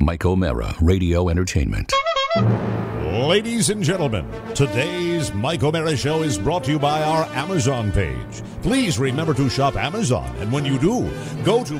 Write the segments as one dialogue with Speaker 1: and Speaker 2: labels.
Speaker 1: Mike O'Mara, Radio Entertainment.
Speaker 2: Ladies and gentlemen, today's Mike O'Mara Show is brought to you by our Amazon page. Please remember to shop Amazon, and when you do, go to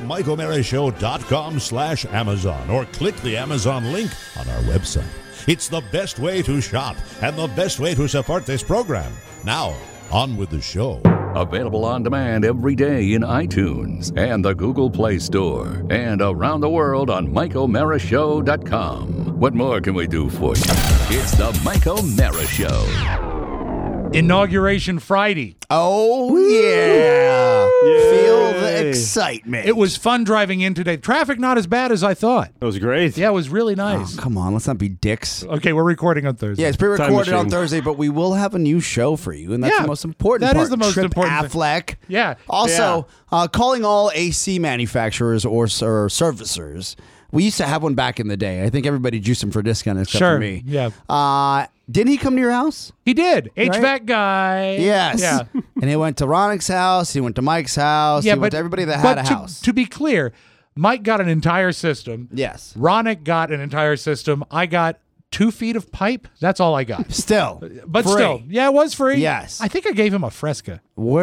Speaker 2: MikeO'MaraShow.com/Amazon or click the Amazon link on our website. It's the best way to shop and the best way to support this program. Now, on with the show.
Speaker 1: Available on demand every day in iTunes and the Google Play Store and around the world on MikeO'MaraShow.com. What more can we do for you? It's the Mike O'Mara Show.
Speaker 3: Inauguration Friday.
Speaker 4: Oh, yeah. Feel the excitement.
Speaker 3: It was fun driving in today. Traffic not as bad as I thought.
Speaker 5: That was great.
Speaker 3: Yeah, it was really nice.
Speaker 4: Oh, come on, let's not be dicks.
Speaker 3: Okay, we're recording on Thursday.
Speaker 4: Yeah, it's pre-recorded on Thursday, but we will have a new show for you, and that's the most important part.
Speaker 3: That is the most
Speaker 4: Trip
Speaker 3: important
Speaker 4: Affleck.
Speaker 3: Yeah.
Speaker 4: Also, calling all AC manufacturers or servicers. We used to have one back in the day. I think everybody juiced him for a discount except for me.
Speaker 3: Yeah.
Speaker 4: Didn't he come to your house?
Speaker 3: He did. HVAC guy.
Speaker 4: Yes.
Speaker 3: Yeah.
Speaker 4: And he went to Ronik's house. He went to Mike's house. He went to everybody that had a house.
Speaker 3: To be clear, Mike got an entire system.
Speaker 4: Yes.
Speaker 3: Ronik got an entire system. I got 2 feet of pipe. That's all I got.
Speaker 4: Still.
Speaker 3: But
Speaker 4: free.
Speaker 3: still. Yeah, it was free.
Speaker 4: Yes.
Speaker 3: I think I gave him a Fresca.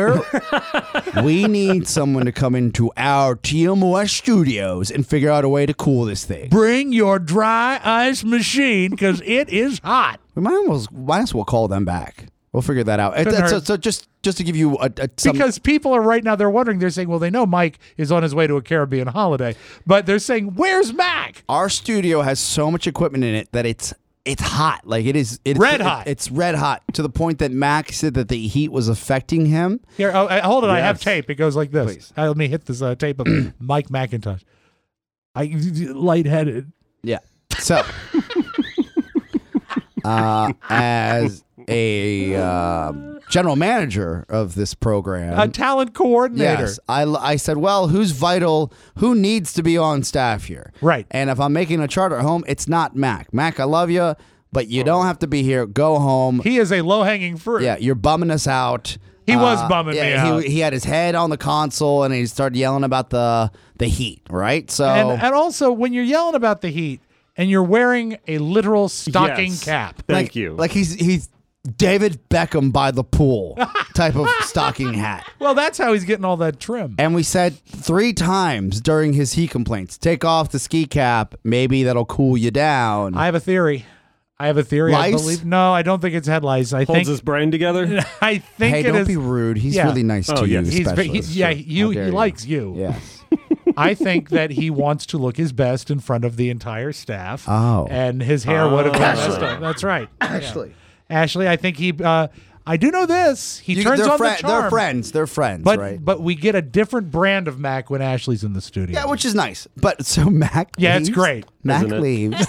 Speaker 4: We need someone to come into our TMOS studios and figure out a way to cool this thing.
Speaker 3: Bring your dry ice machine because it is hot.
Speaker 4: We might as well call them back. We'll figure that out. So just to give you
Speaker 3: because people are right now, they're wondering, they're saying, well, they know Mike is on his way to a Caribbean holiday, but they're saying, where's Mac?
Speaker 4: Our studio has so much equipment in it that it's hot. Like it's
Speaker 3: red hot.
Speaker 4: It's red hot to the point that Mac said that the heat was affecting him.
Speaker 3: Here, hold it.
Speaker 5: Yes.
Speaker 3: I have tape. It goes like this.
Speaker 4: Please.
Speaker 3: Let me hit this tape of Mike McIntosh. Lightheaded.
Speaker 4: Yeah. So, as a general manager of this program,
Speaker 3: A talent coordinator.
Speaker 4: yes, I said, well, who's vital? Who needs to be on staff here?
Speaker 3: Right.
Speaker 4: And if I'm making a charter home, it's not Mac. Mac, I love you, but you don't have to be here. Go home.
Speaker 3: He is a low-hanging fruit.
Speaker 4: Yeah, you're bumming us out.
Speaker 3: He was bumming me out.
Speaker 4: He had his head on the console and he started yelling about the heat, right? So
Speaker 3: And also, when you're yelling about the heat and you're wearing a literal stocking
Speaker 5: Yes.
Speaker 3: cap.
Speaker 5: Thank you.
Speaker 4: Like he's David Beckham by the pool type of stocking hat.
Speaker 3: Well, that's how he's getting all that trim.
Speaker 4: And we said 3 times during his heat complaints, take off the ski cap. Maybe that'll cool you down.
Speaker 3: I have a theory. I
Speaker 4: Lice?
Speaker 3: believe. No, I don't think it's head lice. I
Speaker 5: Holds
Speaker 3: think
Speaker 5: his brain together.
Speaker 3: I think
Speaker 4: Hey,
Speaker 3: it
Speaker 4: don't
Speaker 3: is.
Speaker 4: be rude. He's
Speaker 3: Yeah.
Speaker 4: really nice to
Speaker 5: Oh,
Speaker 4: you,
Speaker 5: yes.
Speaker 3: He's
Speaker 4: especially.
Speaker 3: he likes you.
Speaker 4: Yes.
Speaker 3: I think that he wants to look his best in front of the entire staff.
Speaker 4: Oh.
Speaker 3: And his hair would have been messed
Speaker 4: Ashley.
Speaker 3: up. That's right.
Speaker 4: Ashley.
Speaker 3: Yeah. Ashley, I think he I do know this. He turns on the charm.
Speaker 4: They're friends. They're friends,
Speaker 3: But
Speaker 4: right?
Speaker 3: but we get a different brand of Mac when Ashley's in the studio.
Speaker 4: Yeah, which is nice. But so Mac
Speaker 3: Yeah,
Speaker 4: leaves.
Speaker 3: it's great.
Speaker 4: Mac
Speaker 5: Isn't it?
Speaker 4: leaves.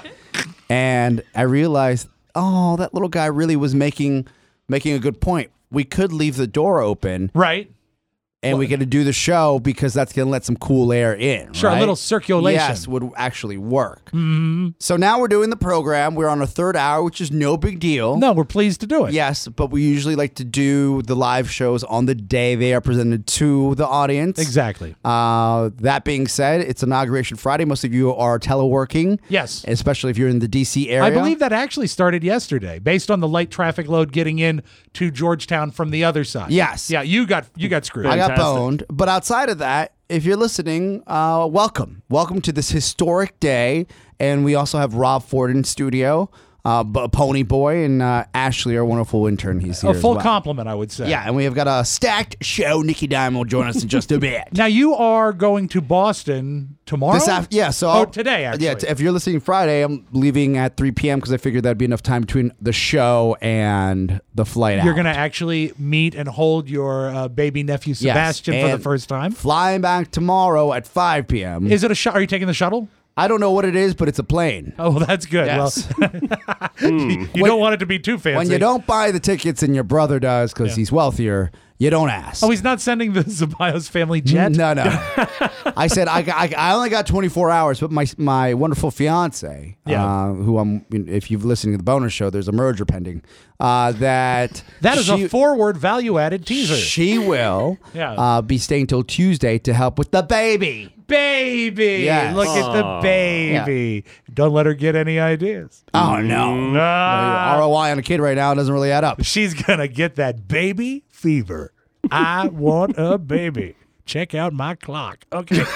Speaker 4: And I realized, that little guy really was making a good point. We could leave the door open
Speaker 3: Right.
Speaker 4: and we get to do the show because that's going to let some cool air in.
Speaker 3: Sure, a
Speaker 4: right?
Speaker 3: little circulation.
Speaker 4: Yes, would actually work. Mm-hmm. So now we're doing the program. We're on our 3rd hour, which is no big deal.
Speaker 3: No, we're pleased to do it.
Speaker 4: Yes, but we usually like to do the live shows on the day they are presented to the audience.
Speaker 3: Exactly.
Speaker 4: That being said, it's Inauguration Friday. Most of you are teleworking.
Speaker 3: Yes.
Speaker 4: Especially if you're in the D.C. area.
Speaker 3: I believe that actually started yesterday, based on the light traffic load getting in to Georgetown from the other side.
Speaker 4: Yes.
Speaker 3: Yeah, you got screwed.
Speaker 4: I got
Speaker 5: Fantastic.
Speaker 4: boned. But outside of that, if you're listening, welcome. Welcome to this historic day. And we also have Rob Ford in studio, Pony Boy, and Ashley, our wonderful intern. He's here
Speaker 3: A full
Speaker 4: as well.
Speaker 3: compliment, I would say.
Speaker 4: Yeah, and we have got a stacked show. Nikki Diamond will join us in just a bit.
Speaker 3: Now you are going to Boston tomorrow. Today actually.
Speaker 4: Yeah, if you're listening Friday, I'm leaving at 3 p.m. because I figured that'd be enough time between the show and the flight out.
Speaker 3: You're going to actually meet and hold your baby nephew Sebastian for the
Speaker 4: and
Speaker 3: first time.
Speaker 4: Flying back tomorrow at 5 p.m.
Speaker 3: Is it a Are you taking the shuttle?
Speaker 4: I don't know what it is, but it's a plane.
Speaker 3: Oh, that's good.
Speaker 4: Yes.
Speaker 3: Well, you don't want it to be too fancy.
Speaker 4: When you don't buy the tickets and your brother does because he's wealthier, You don't ask.
Speaker 3: Oh, he's not sending the Ceballos family jet?
Speaker 4: No. I said I only got 24 hours, but my wonderful fiance, who if you've listened to the Boner Show, there's a merger pending. That
Speaker 3: is a forward value-added teaser.
Speaker 4: She will be staying till Tuesday to help with the baby. Yes.
Speaker 3: Look at the baby. Don't let her get any ideas.
Speaker 4: Oh no. ROI on a kid right now doesn't really add up.
Speaker 3: She's gonna get that baby fever. I want a baby. Check out my clock. Okay.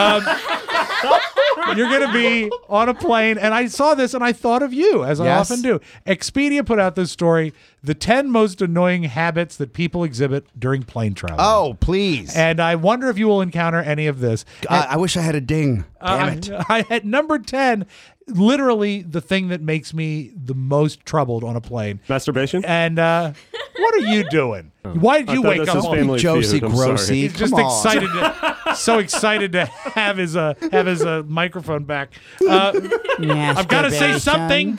Speaker 3: You're going to be on a plane, and I saw this, and I thought of you, as I often do. Expedia put out this story, the 10 most annoying habits that people exhibit during plane travel.
Speaker 4: Oh, please.
Speaker 3: And I wonder if you will encounter any of this.
Speaker 4: I wish I had a ding. Damn it.
Speaker 3: I had number 10, literally the thing that makes me the most troubled on a plane.
Speaker 5: Masturbation?
Speaker 3: And what are you doing? Why did you wake up?
Speaker 4: Josie Grossi.
Speaker 3: He's just excited, so excited to have his microphone back. I've got to say something.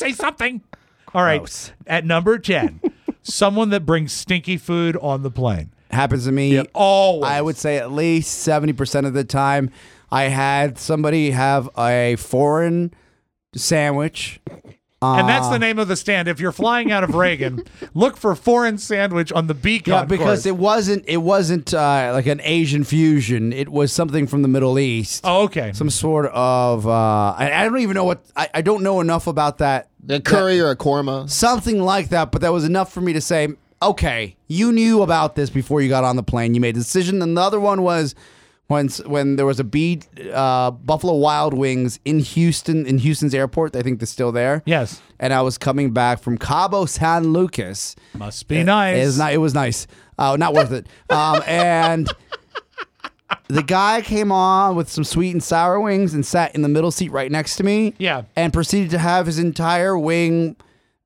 Speaker 3: All right.
Speaker 4: Gross.
Speaker 3: At number 10, someone that brings stinky food on the plane.
Speaker 4: Happens to me.
Speaker 3: Always.
Speaker 4: I would say at least 70% of the time. I had somebody have a foreign sandwich.
Speaker 3: And that's the name of the stand. If you're flying out of Reagan, look for foreign sandwich on the beacon.
Speaker 4: Yeah, because it wasn't like an Asian fusion. It was something from the Middle East.
Speaker 3: Oh, okay.
Speaker 4: Some sort of I don't even know what I don't know enough about that.
Speaker 6: A curry or a korma.
Speaker 4: Something like that, but that was enough for me to say, okay, you knew about this before you got on the plane. You made a decision. And the other one was when there was a Buffalo Wild Wings in Houston's airport. I think they're still there.
Speaker 3: Yes.
Speaker 4: And I was coming back from Cabo San Lucas.
Speaker 3: Must be nice.
Speaker 4: It was nice. Not worth it. And the guy came on with some sweet and sour wings and sat in the middle seat right next to me.
Speaker 3: Yeah.
Speaker 4: And proceeded to have his entire wing,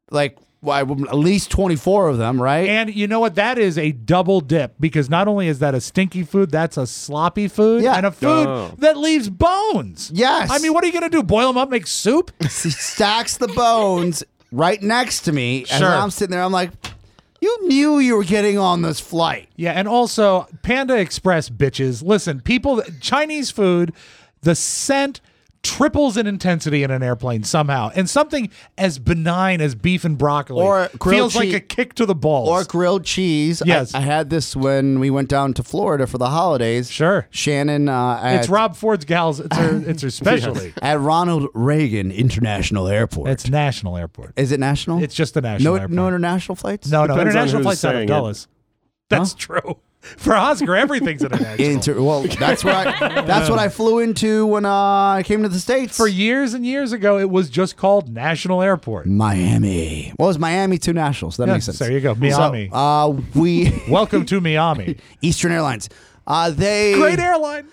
Speaker 4: at least 24 of them, right?
Speaker 3: And you know what? That is a double dip, because not only is that a stinky food, that's a sloppy food and a food that leaves bones.
Speaker 4: Yes.
Speaker 3: I mean, what are you going to do? Boil them up, make soup?
Speaker 4: He stacks the bones right next to me.
Speaker 3: Sure.
Speaker 4: And I'm sitting there, I'm like, you knew you were getting on this flight.
Speaker 3: Yeah, and also, Panda Express bitches. Listen, Chinese food, the scent triples in intensity in an airplane somehow. And something as benign as beef and broccoli
Speaker 4: or
Speaker 3: feels like a kick to the balls.
Speaker 4: Or grilled cheese.
Speaker 3: Yes.
Speaker 4: I had this when we went down to Florida for the holidays.
Speaker 3: Sure.
Speaker 4: Shannon.
Speaker 3: It's Rob Ford's gals. It's her specialty.
Speaker 4: At Ronald Reagan International Airport.
Speaker 3: It's National Airport.
Speaker 4: Is it national?
Speaker 3: It's just the National Airport.
Speaker 4: No international flights?
Speaker 3: No,
Speaker 5: Depends on
Speaker 3: international
Speaker 5: who's
Speaker 3: flights out of
Speaker 5: saying
Speaker 3: Dulles. That's true. For Oscar, everything's international.
Speaker 4: Well, that's what I flew into when I came to the States.
Speaker 3: For years and years ago, it was just called National Airport.
Speaker 4: Miami. Well, it was Miami to National, so that makes sense.
Speaker 3: There you go. Miami.
Speaker 4: So,
Speaker 3: Welcome to Miami.
Speaker 4: Eastern Airlines. Great
Speaker 3: airline.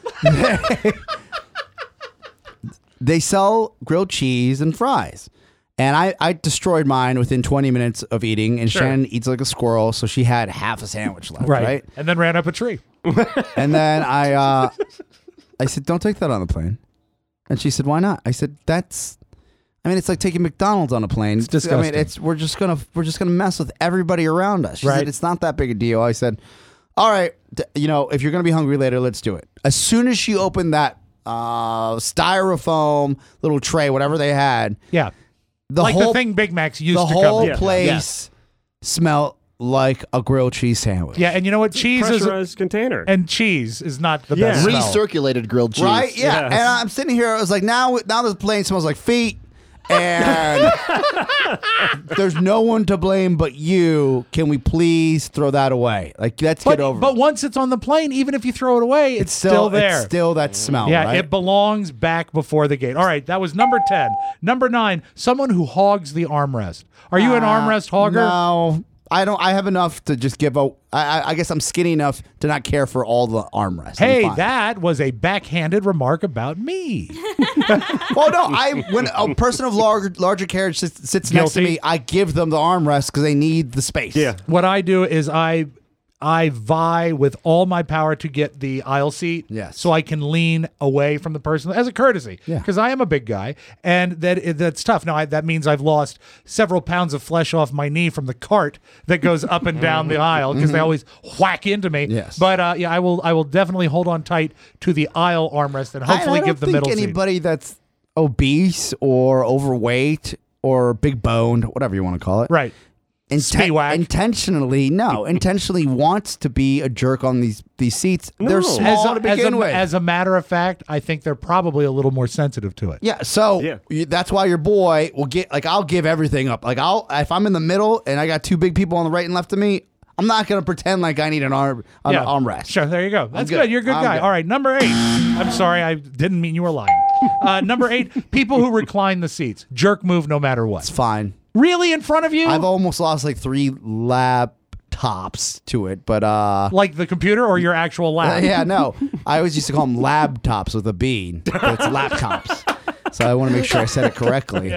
Speaker 4: They sell grilled cheese and fries. And I destroyed mine within 20 minutes of eating, and Shannon eats like a squirrel, so she had half a sandwich left, right?
Speaker 3: And then ran up a tree.
Speaker 4: And then I said, don't take that on the plane. And she said, why not? I said, it's like taking McDonald's on a plane.
Speaker 3: It's disgusting.
Speaker 4: I mean, we're just gonna mess with everybody around us. She said, it's not that big a deal. I said, all right, if you're gonna be hungry later, let's do it. As soon as she opened that styrofoam little tray, whatever they had,
Speaker 3: the thing Big Macs used to come in.
Speaker 4: The whole place smelled like a grilled cheese sandwich.
Speaker 3: Yeah, and you know what? Cheese is
Speaker 5: pressurized container.
Speaker 3: And cheese is not the best smell.
Speaker 6: Recirculated grilled cheese.
Speaker 4: Right? Yeah.
Speaker 5: Yes.
Speaker 4: And I'm sitting here, I was like, now this plane smells like feet. And there's no one to blame but you. Can we please throw that away? Like, let's get over it.
Speaker 3: But once it's on the plane, even if you throw it away, it's still there.
Speaker 4: It's still that smell,
Speaker 3: Yeah,
Speaker 4: right?
Speaker 3: it belongs back before the gate. All right, that was number 10. Number 9, someone who hogs the armrest. Are you an armrest hogger?
Speaker 4: No. I don't. I have enough to just give out. I guess I'm skinny enough to not care for all the armrests.
Speaker 3: Hey, that was a backhanded remark about me.
Speaker 4: Well, no. When a person of larger carriage sits next to me, I give them the armrest because they need the space.
Speaker 5: Yeah.
Speaker 3: What I do is I I vie with all my power to get the aisle seat,
Speaker 4: Yes.
Speaker 3: so I can lean away from the person as a courtesy,
Speaker 4: Yeah.
Speaker 3: because I am a big guy, and that's tough. Now that means I've lost several pounds of flesh off my knee from the cart that goes up and down the aisle because they always whack into me.
Speaker 4: Yes.
Speaker 3: But I will definitely hold on tight to the aisle armrest and hopefully
Speaker 4: I
Speaker 3: give the
Speaker 4: don't
Speaker 3: middle
Speaker 4: think
Speaker 3: seat.
Speaker 4: anybody that's obese or overweight or big boned, whatever you want to call it,
Speaker 3: Right. Spiewak.
Speaker 4: intentionally wants to be a jerk on these seats. They're small to begin with.
Speaker 3: As a matter of fact, I think they're probably a little more sensitive to it.
Speaker 4: Yeah, so
Speaker 5: Yeah.
Speaker 4: that's why your boy will get I'll give everything up. Like if I'm in the middle and I got two big people on the right and left of me, I'm not gonna pretend like I need an armrest.
Speaker 3: Sure, there you go. That's
Speaker 4: good.
Speaker 3: good. You're a good
Speaker 4: I'm
Speaker 3: guy.
Speaker 4: good.
Speaker 3: All right, number 8. I'm sorry, I didn't mean you were lying. Number 8, people who recline the seats. Jerk move no matter
Speaker 4: It's
Speaker 3: what.
Speaker 4: fine.
Speaker 3: Really in front of you?
Speaker 4: I've almost lost like 3 laptops to it, but
Speaker 3: like the computer or your actual lab?
Speaker 4: yeah, no. I always used to call them laptops with a B, but it's laptops. So I want to make sure I said it correctly.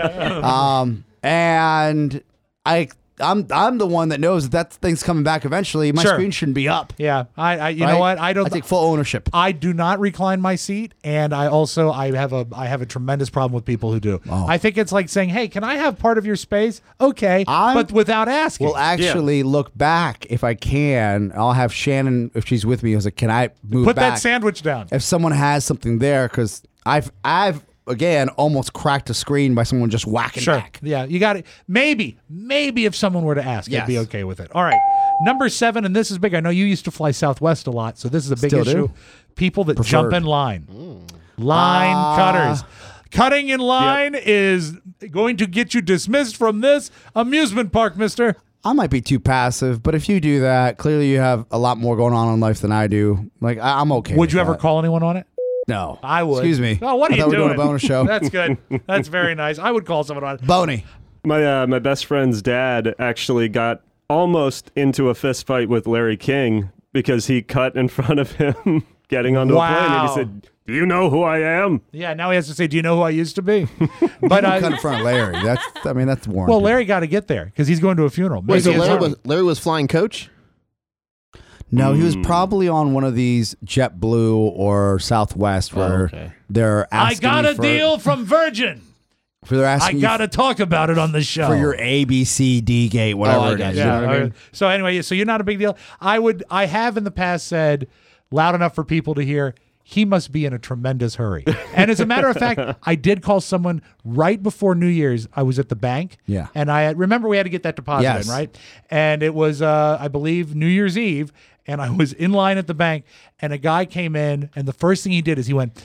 Speaker 4: And I'm the one that knows that thing's coming back eventually. My
Speaker 3: Sure.
Speaker 4: screen shouldn't be up.
Speaker 3: Yeah. You
Speaker 4: right?
Speaker 3: know what? I don't
Speaker 4: I take full ownership.
Speaker 3: I do not recline my seat, and I have a tremendous problem with people who do.
Speaker 4: Oh.
Speaker 3: I think it's like saying, "Hey, can I have part of your space?" Okay, but without asking.
Speaker 4: We'll actually look back if I can. I'll have Shannon, if she's with me, I was like, can I move
Speaker 3: Put
Speaker 4: back?
Speaker 3: that sandwich down.
Speaker 4: If someone has something there, because I've again almost cracked a screen by someone just whacking
Speaker 3: Sure.
Speaker 4: back.
Speaker 3: Yeah, you got it. Maybe if someone were to ask, I'd be
Speaker 4: Yes.
Speaker 3: okay with it. All right. Number 7, and this is big. I know you used to fly Southwest a lot, so this is a big
Speaker 4: Still do.
Speaker 3: issue. People that jump
Speaker 4: Preferred.
Speaker 3: in line. Line cutters. Cutting in line is going to get you dismissed from this amusement park, mister.
Speaker 4: I might be too passive, but if you do that, clearly you have a lot more going on in life than I do. Like I'm okay.
Speaker 3: Would
Speaker 4: with
Speaker 3: you ever
Speaker 4: that.
Speaker 3: call anyone on it?
Speaker 4: No,
Speaker 3: I would.
Speaker 4: Excuse me.
Speaker 3: Oh, what are
Speaker 4: I
Speaker 3: you
Speaker 4: thought we were
Speaker 3: doing?
Speaker 4: doing a bonus show.
Speaker 3: That's good. That's very nice. I would call someone on it.
Speaker 4: Boney.
Speaker 5: My best friend's dad actually got almost into a fist fight with Larry King because he cut in front of him getting onto a plane, and
Speaker 3: Wow.
Speaker 5: he said, "Do you know who I am?"
Speaker 3: Yeah, now he has to say, "Do you know who I used to be?" But
Speaker 4: Cut in front of Larry. That's warranted.
Speaker 3: well, Larry got to get there because he's going to a funeral.
Speaker 6: Wait, so
Speaker 3: Maybe it's-
Speaker 6: Larry was flying coach?
Speaker 4: No, he was probably on one of these JetBlue or Southwest where
Speaker 6: okay.
Speaker 4: they're
Speaker 3: I
Speaker 4: asking
Speaker 3: got
Speaker 4: me
Speaker 3: a deal from Virgin.
Speaker 4: they're
Speaker 3: I
Speaker 4: asking you
Speaker 3: got to talk about it on the show.
Speaker 4: for your ABCD gate, whatever
Speaker 6: I
Speaker 4: it
Speaker 6: got
Speaker 4: is.
Speaker 6: you.
Speaker 4: You know
Speaker 3: Yeah.
Speaker 4: what I mean?
Speaker 3: So anyway, so you're not a big deal. I have in the past said loud enough for people to hear. He must be in a tremendous hurry. And as a matter of fact, I did call someone right before New Year's. I was at the bank.
Speaker 4: Yeah.
Speaker 3: And remember we had to get that deposit
Speaker 4: Yes.
Speaker 3: in, right? And it was, I believe, New Year's Eve. And I was in line at the bank. And a guy came in. And the first thing he did is he went,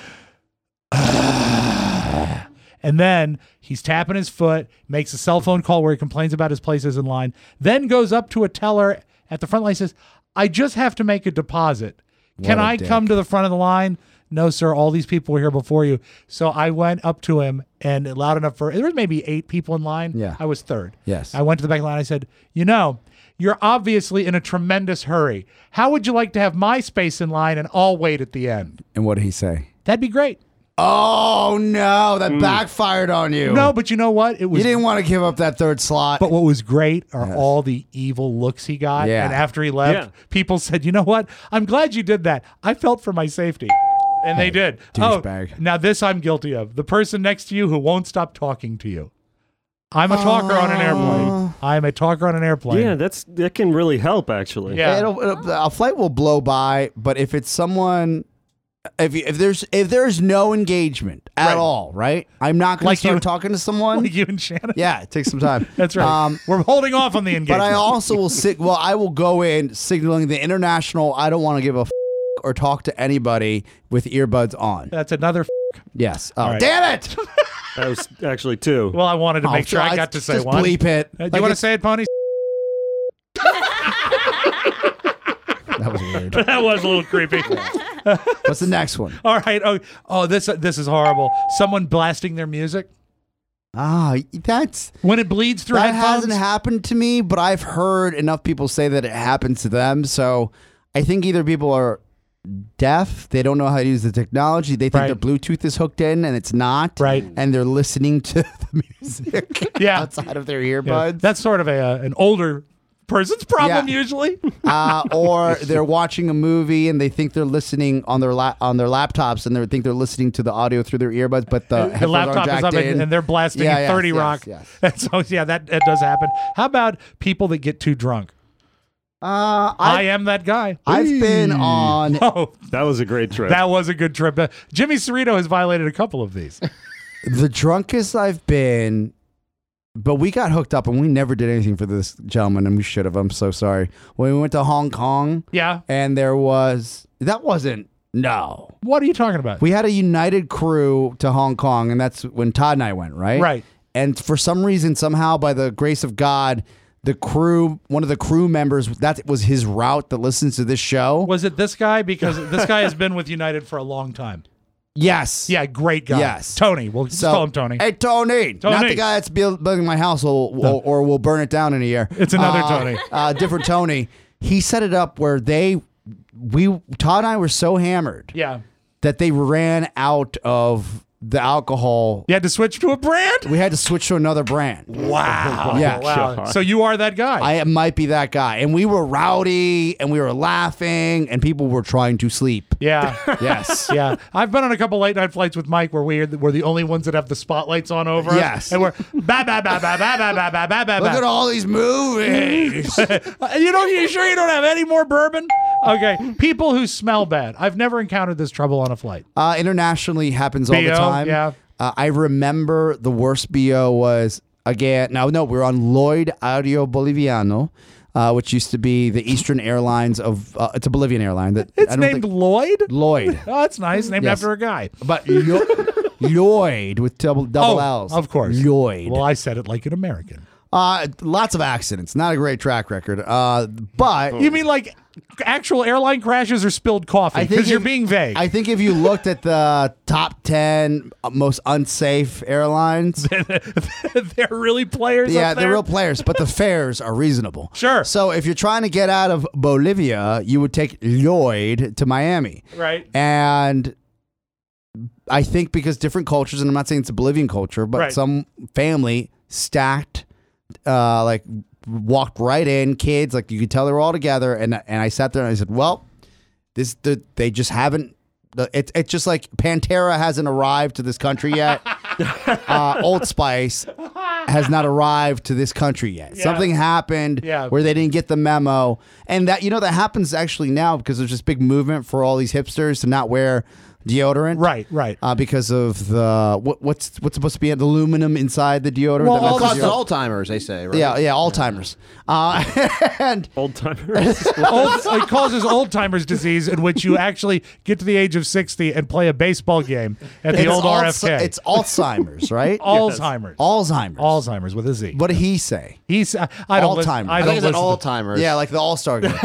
Speaker 3: and then he's tapping his foot, makes a cell phone call where he complains about his places in line, then goes up to a teller at the front line and says, I just have to make a deposit. Can
Speaker 4: What a
Speaker 3: I
Speaker 4: dick.
Speaker 3: come to the front of the line? No, sir. All these people were here before you. So I went up to him and loud enough there was maybe 8 people in line.
Speaker 4: Yeah.
Speaker 3: I was third.
Speaker 4: Yes.
Speaker 3: I went to the back line. I said, you're obviously in a tremendous hurry. How would you like to have my space in line and I'll wait at the end?
Speaker 4: And what did he say?
Speaker 3: That'd be great.
Speaker 4: Oh no, that backfired on you.
Speaker 3: No, but you know what? It was
Speaker 4: you didn't want to give up that third slot.
Speaker 3: But what was great are all the evil looks he got.
Speaker 4: Yeah.
Speaker 3: And after he left,
Speaker 5: Yeah.
Speaker 3: people said, you know what? I'm glad you did that. I felt for my safety. And they did.
Speaker 4: douchebag.
Speaker 3: Now this I'm guilty of. The person next to you who won't stop talking to you. I'm a talker on an airplane. I'm a talker on an airplane.
Speaker 5: Yeah, that can really help, actually.
Speaker 3: Yeah.
Speaker 4: A flight will blow by, but if it's someone, if there's no engagement at
Speaker 3: Right.
Speaker 4: all, right? I'm not going
Speaker 3: Like
Speaker 4: to start
Speaker 3: you-
Speaker 4: talking to someone.
Speaker 3: Like you and Shannon.
Speaker 4: Yeah, it takes some time.
Speaker 3: That's right. We're holding off on the engagement.
Speaker 4: But I also will I will go in signaling the international. I don't want to give a or talk to anybody with earbuds on.
Speaker 3: That's another.
Speaker 4: Yes. Oh,
Speaker 3: right.
Speaker 4: damn it!
Speaker 5: That was actually 2.
Speaker 3: Well, I wanted to
Speaker 4: Oh,
Speaker 3: make sure I
Speaker 4: just-
Speaker 3: got to say
Speaker 4: just
Speaker 3: one.
Speaker 4: bleep it.
Speaker 3: Do you
Speaker 4: Like
Speaker 3: want to
Speaker 4: it's-
Speaker 3: say it, Pony?
Speaker 4: That was weird.
Speaker 3: That was a little creepy.
Speaker 4: What's the next one?
Speaker 3: All right. This is horrible. Someone blasting their music
Speaker 4: That's
Speaker 3: when it bleeds through
Speaker 4: that
Speaker 3: headphones.
Speaker 4: hasn't happened to me, but I've heard enough people say that it happens to them. So I think either people are deaf, they don't know how to use the technology, they think
Speaker 3: Right.
Speaker 4: their Bluetooth is hooked in and it's not,
Speaker 3: Right.
Speaker 4: and they're listening to the music
Speaker 3: Yeah.
Speaker 4: outside of their
Speaker 3: Yeah,
Speaker 4: earbuds.
Speaker 3: that's sort of an older person's problem
Speaker 4: Yeah.
Speaker 3: usually.
Speaker 4: Or they're watching a movie and they think they're listening on their laptops and they think they're listening to the audio through their earbuds, but the
Speaker 3: The
Speaker 4: headphones
Speaker 3: laptop
Speaker 4: aren't
Speaker 3: is
Speaker 4: jacked
Speaker 3: up
Speaker 4: in.
Speaker 3: and they're blasting
Speaker 4: Yeah, yes,
Speaker 3: 30
Speaker 4: yes,
Speaker 3: Rock.
Speaker 4: yes.
Speaker 3: And so, yeah, that does happen. How about people that get too drunk? I
Speaker 4: I
Speaker 3: am that guy.
Speaker 4: I've been on.
Speaker 3: Oh,
Speaker 5: That was a great trip.
Speaker 3: that was a good trip. Jimmy Cerrito has violated a couple of these.
Speaker 4: The drunkest I've been, but we got hooked up and we never did anything for this gentleman, and we should have. I'm so sorry. When we went to Hong Kong,
Speaker 3: Yeah.
Speaker 4: and no.
Speaker 3: What are you talking about?
Speaker 4: We had a United crew to Hong Kong, and that's when Todd and I went, right?
Speaker 3: Right.
Speaker 4: And for some reason, somehow, by the grace of God, one of the crew members, that was his route that listens to this show.
Speaker 3: Was it this guy? Because this guy has been with United for a long time.
Speaker 4: Yes.
Speaker 3: Yeah, great guy.
Speaker 4: Yes.
Speaker 3: Tony. We'll just call him Tony.
Speaker 4: Hey, Tony. Not
Speaker 3: Tony.
Speaker 4: the guy that's building my house or will burn it down in a year.
Speaker 3: It's another Tony.
Speaker 4: Different Tony. He set it up where Todd and I were so hammered
Speaker 3: Yeah.
Speaker 4: that they ran out of the alcohol.
Speaker 3: You had to switch to a brand?
Speaker 4: We had to switch to another brand.
Speaker 3: Wow.
Speaker 4: Yeah.
Speaker 3: Wow.
Speaker 5: God.
Speaker 3: So you are that guy.
Speaker 4: I might be that guy. And we were rowdy and we were laughing and people were trying to sleep.
Speaker 3: Yeah.
Speaker 4: Yes.
Speaker 3: Yeah. I've been on a couple late night flights with Mike where we're the only ones that have the spotlights on over us.
Speaker 4: Yes.
Speaker 3: And we're ba ba ba ba ba ba ba ba ba ba.
Speaker 4: Look at all these movies.
Speaker 3: You sure you don't have any more bourbon? Okay. People who smell bad. I've never encountered this trouble on a flight.
Speaker 4: Internationally happens all the
Speaker 3: BO,
Speaker 4: time.
Speaker 3: yeah.
Speaker 4: I remember the worst BO was, again, we're on Lloyd Aéreo Boliviano, which used to be the Eastern Airlines of, it's a Bolivian airline. That
Speaker 3: It's
Speaker 4: I don't
Speaker 3: named
Speaker 4: think-
Speaker 3: Lloyd?
Speaker 4: Lloyd.
Speaker 3: Oh, that's nice. Named
Speaker 4: Yes.
Speaker 3: after a guy.
Speaker 4: But Lloyd with double L's.
Speaker 3: Of course.
Speaker 4: Lloyd.
Speaker 3: Well, I said it like an American.
Speaker 4: Lots of accidents. Not a great track record. But
Speaker 3: You mean like actual airline crashes or spilled coffee? Because you're being vague.
Speaker 4: I think if you looked at the top 10 most unsafe airlines,
Speaker 3: They're really players
Speaker 4: yeah,
Speaker 3: up there?
Speaker 4: they're real players, but the fares are reasonable.
Speaker 3: Sure.
Speaker 4: So if you're trying to get out of Bolivia, you would take Lloyd to Miami.
Speaker 3: Right.
Speaker 4: And I think because different cultures, and I'm not saying it's a Bolivian culture, but
Speaker 3: Right.
Speaker 4: some family stacked, walked right in, kids, like you could tell they were all together. And I sat there and I said, well, they just haven't. It's just like Pantera hasn't arrived to this country yet. Old Spice has not arrived to this country yet.
Speaker 3: Yeah.
Speaker 4: Something happened
Speaker 3: Yeah.
Speaker 4: where they didn't get the memo, and that that happens actually now because there's this big movement for all these hipsters to not wear deodorant,
Speaker 3: Right.
Speaker 4: because of the what's supposed to be the aluminum inside the deodorant.
Speaker 3: Well,
Speaker 4: that
Speaker 3: all
Speaker 4: messes
Speaker 6: Causes
Speaker 4: you up.
Speaker 6: Alzheimer's, they say, right?
Speaker 4: Yeah, Alzheimer's. And
Speaker 5: Old timers.
Speaker 3: It causes old timers disease, in which you actually get to the age of 60 and play a baseball game at the
Speaker 4: it's
Speaker 3: old RFK.
Speaker 4: It's Alzheimer's, right?
Speaker 3: Alzheimer's.
Speaker 4: Alzheimer's.
Speaker 3: Alzheimer's with a Z.
Speaker 4: What did he say?
Speaker 3: He's I don't listen.
Speaker 4: Alzheimer's.
Speaker 3: I
Speaker 6: I
Speaker 3: don't
Speaker 6: think it's an
Speaker 3: listen to-
Speaker 6: Alzheimer's.
Speaker 4: Yeah, like the All-Star game.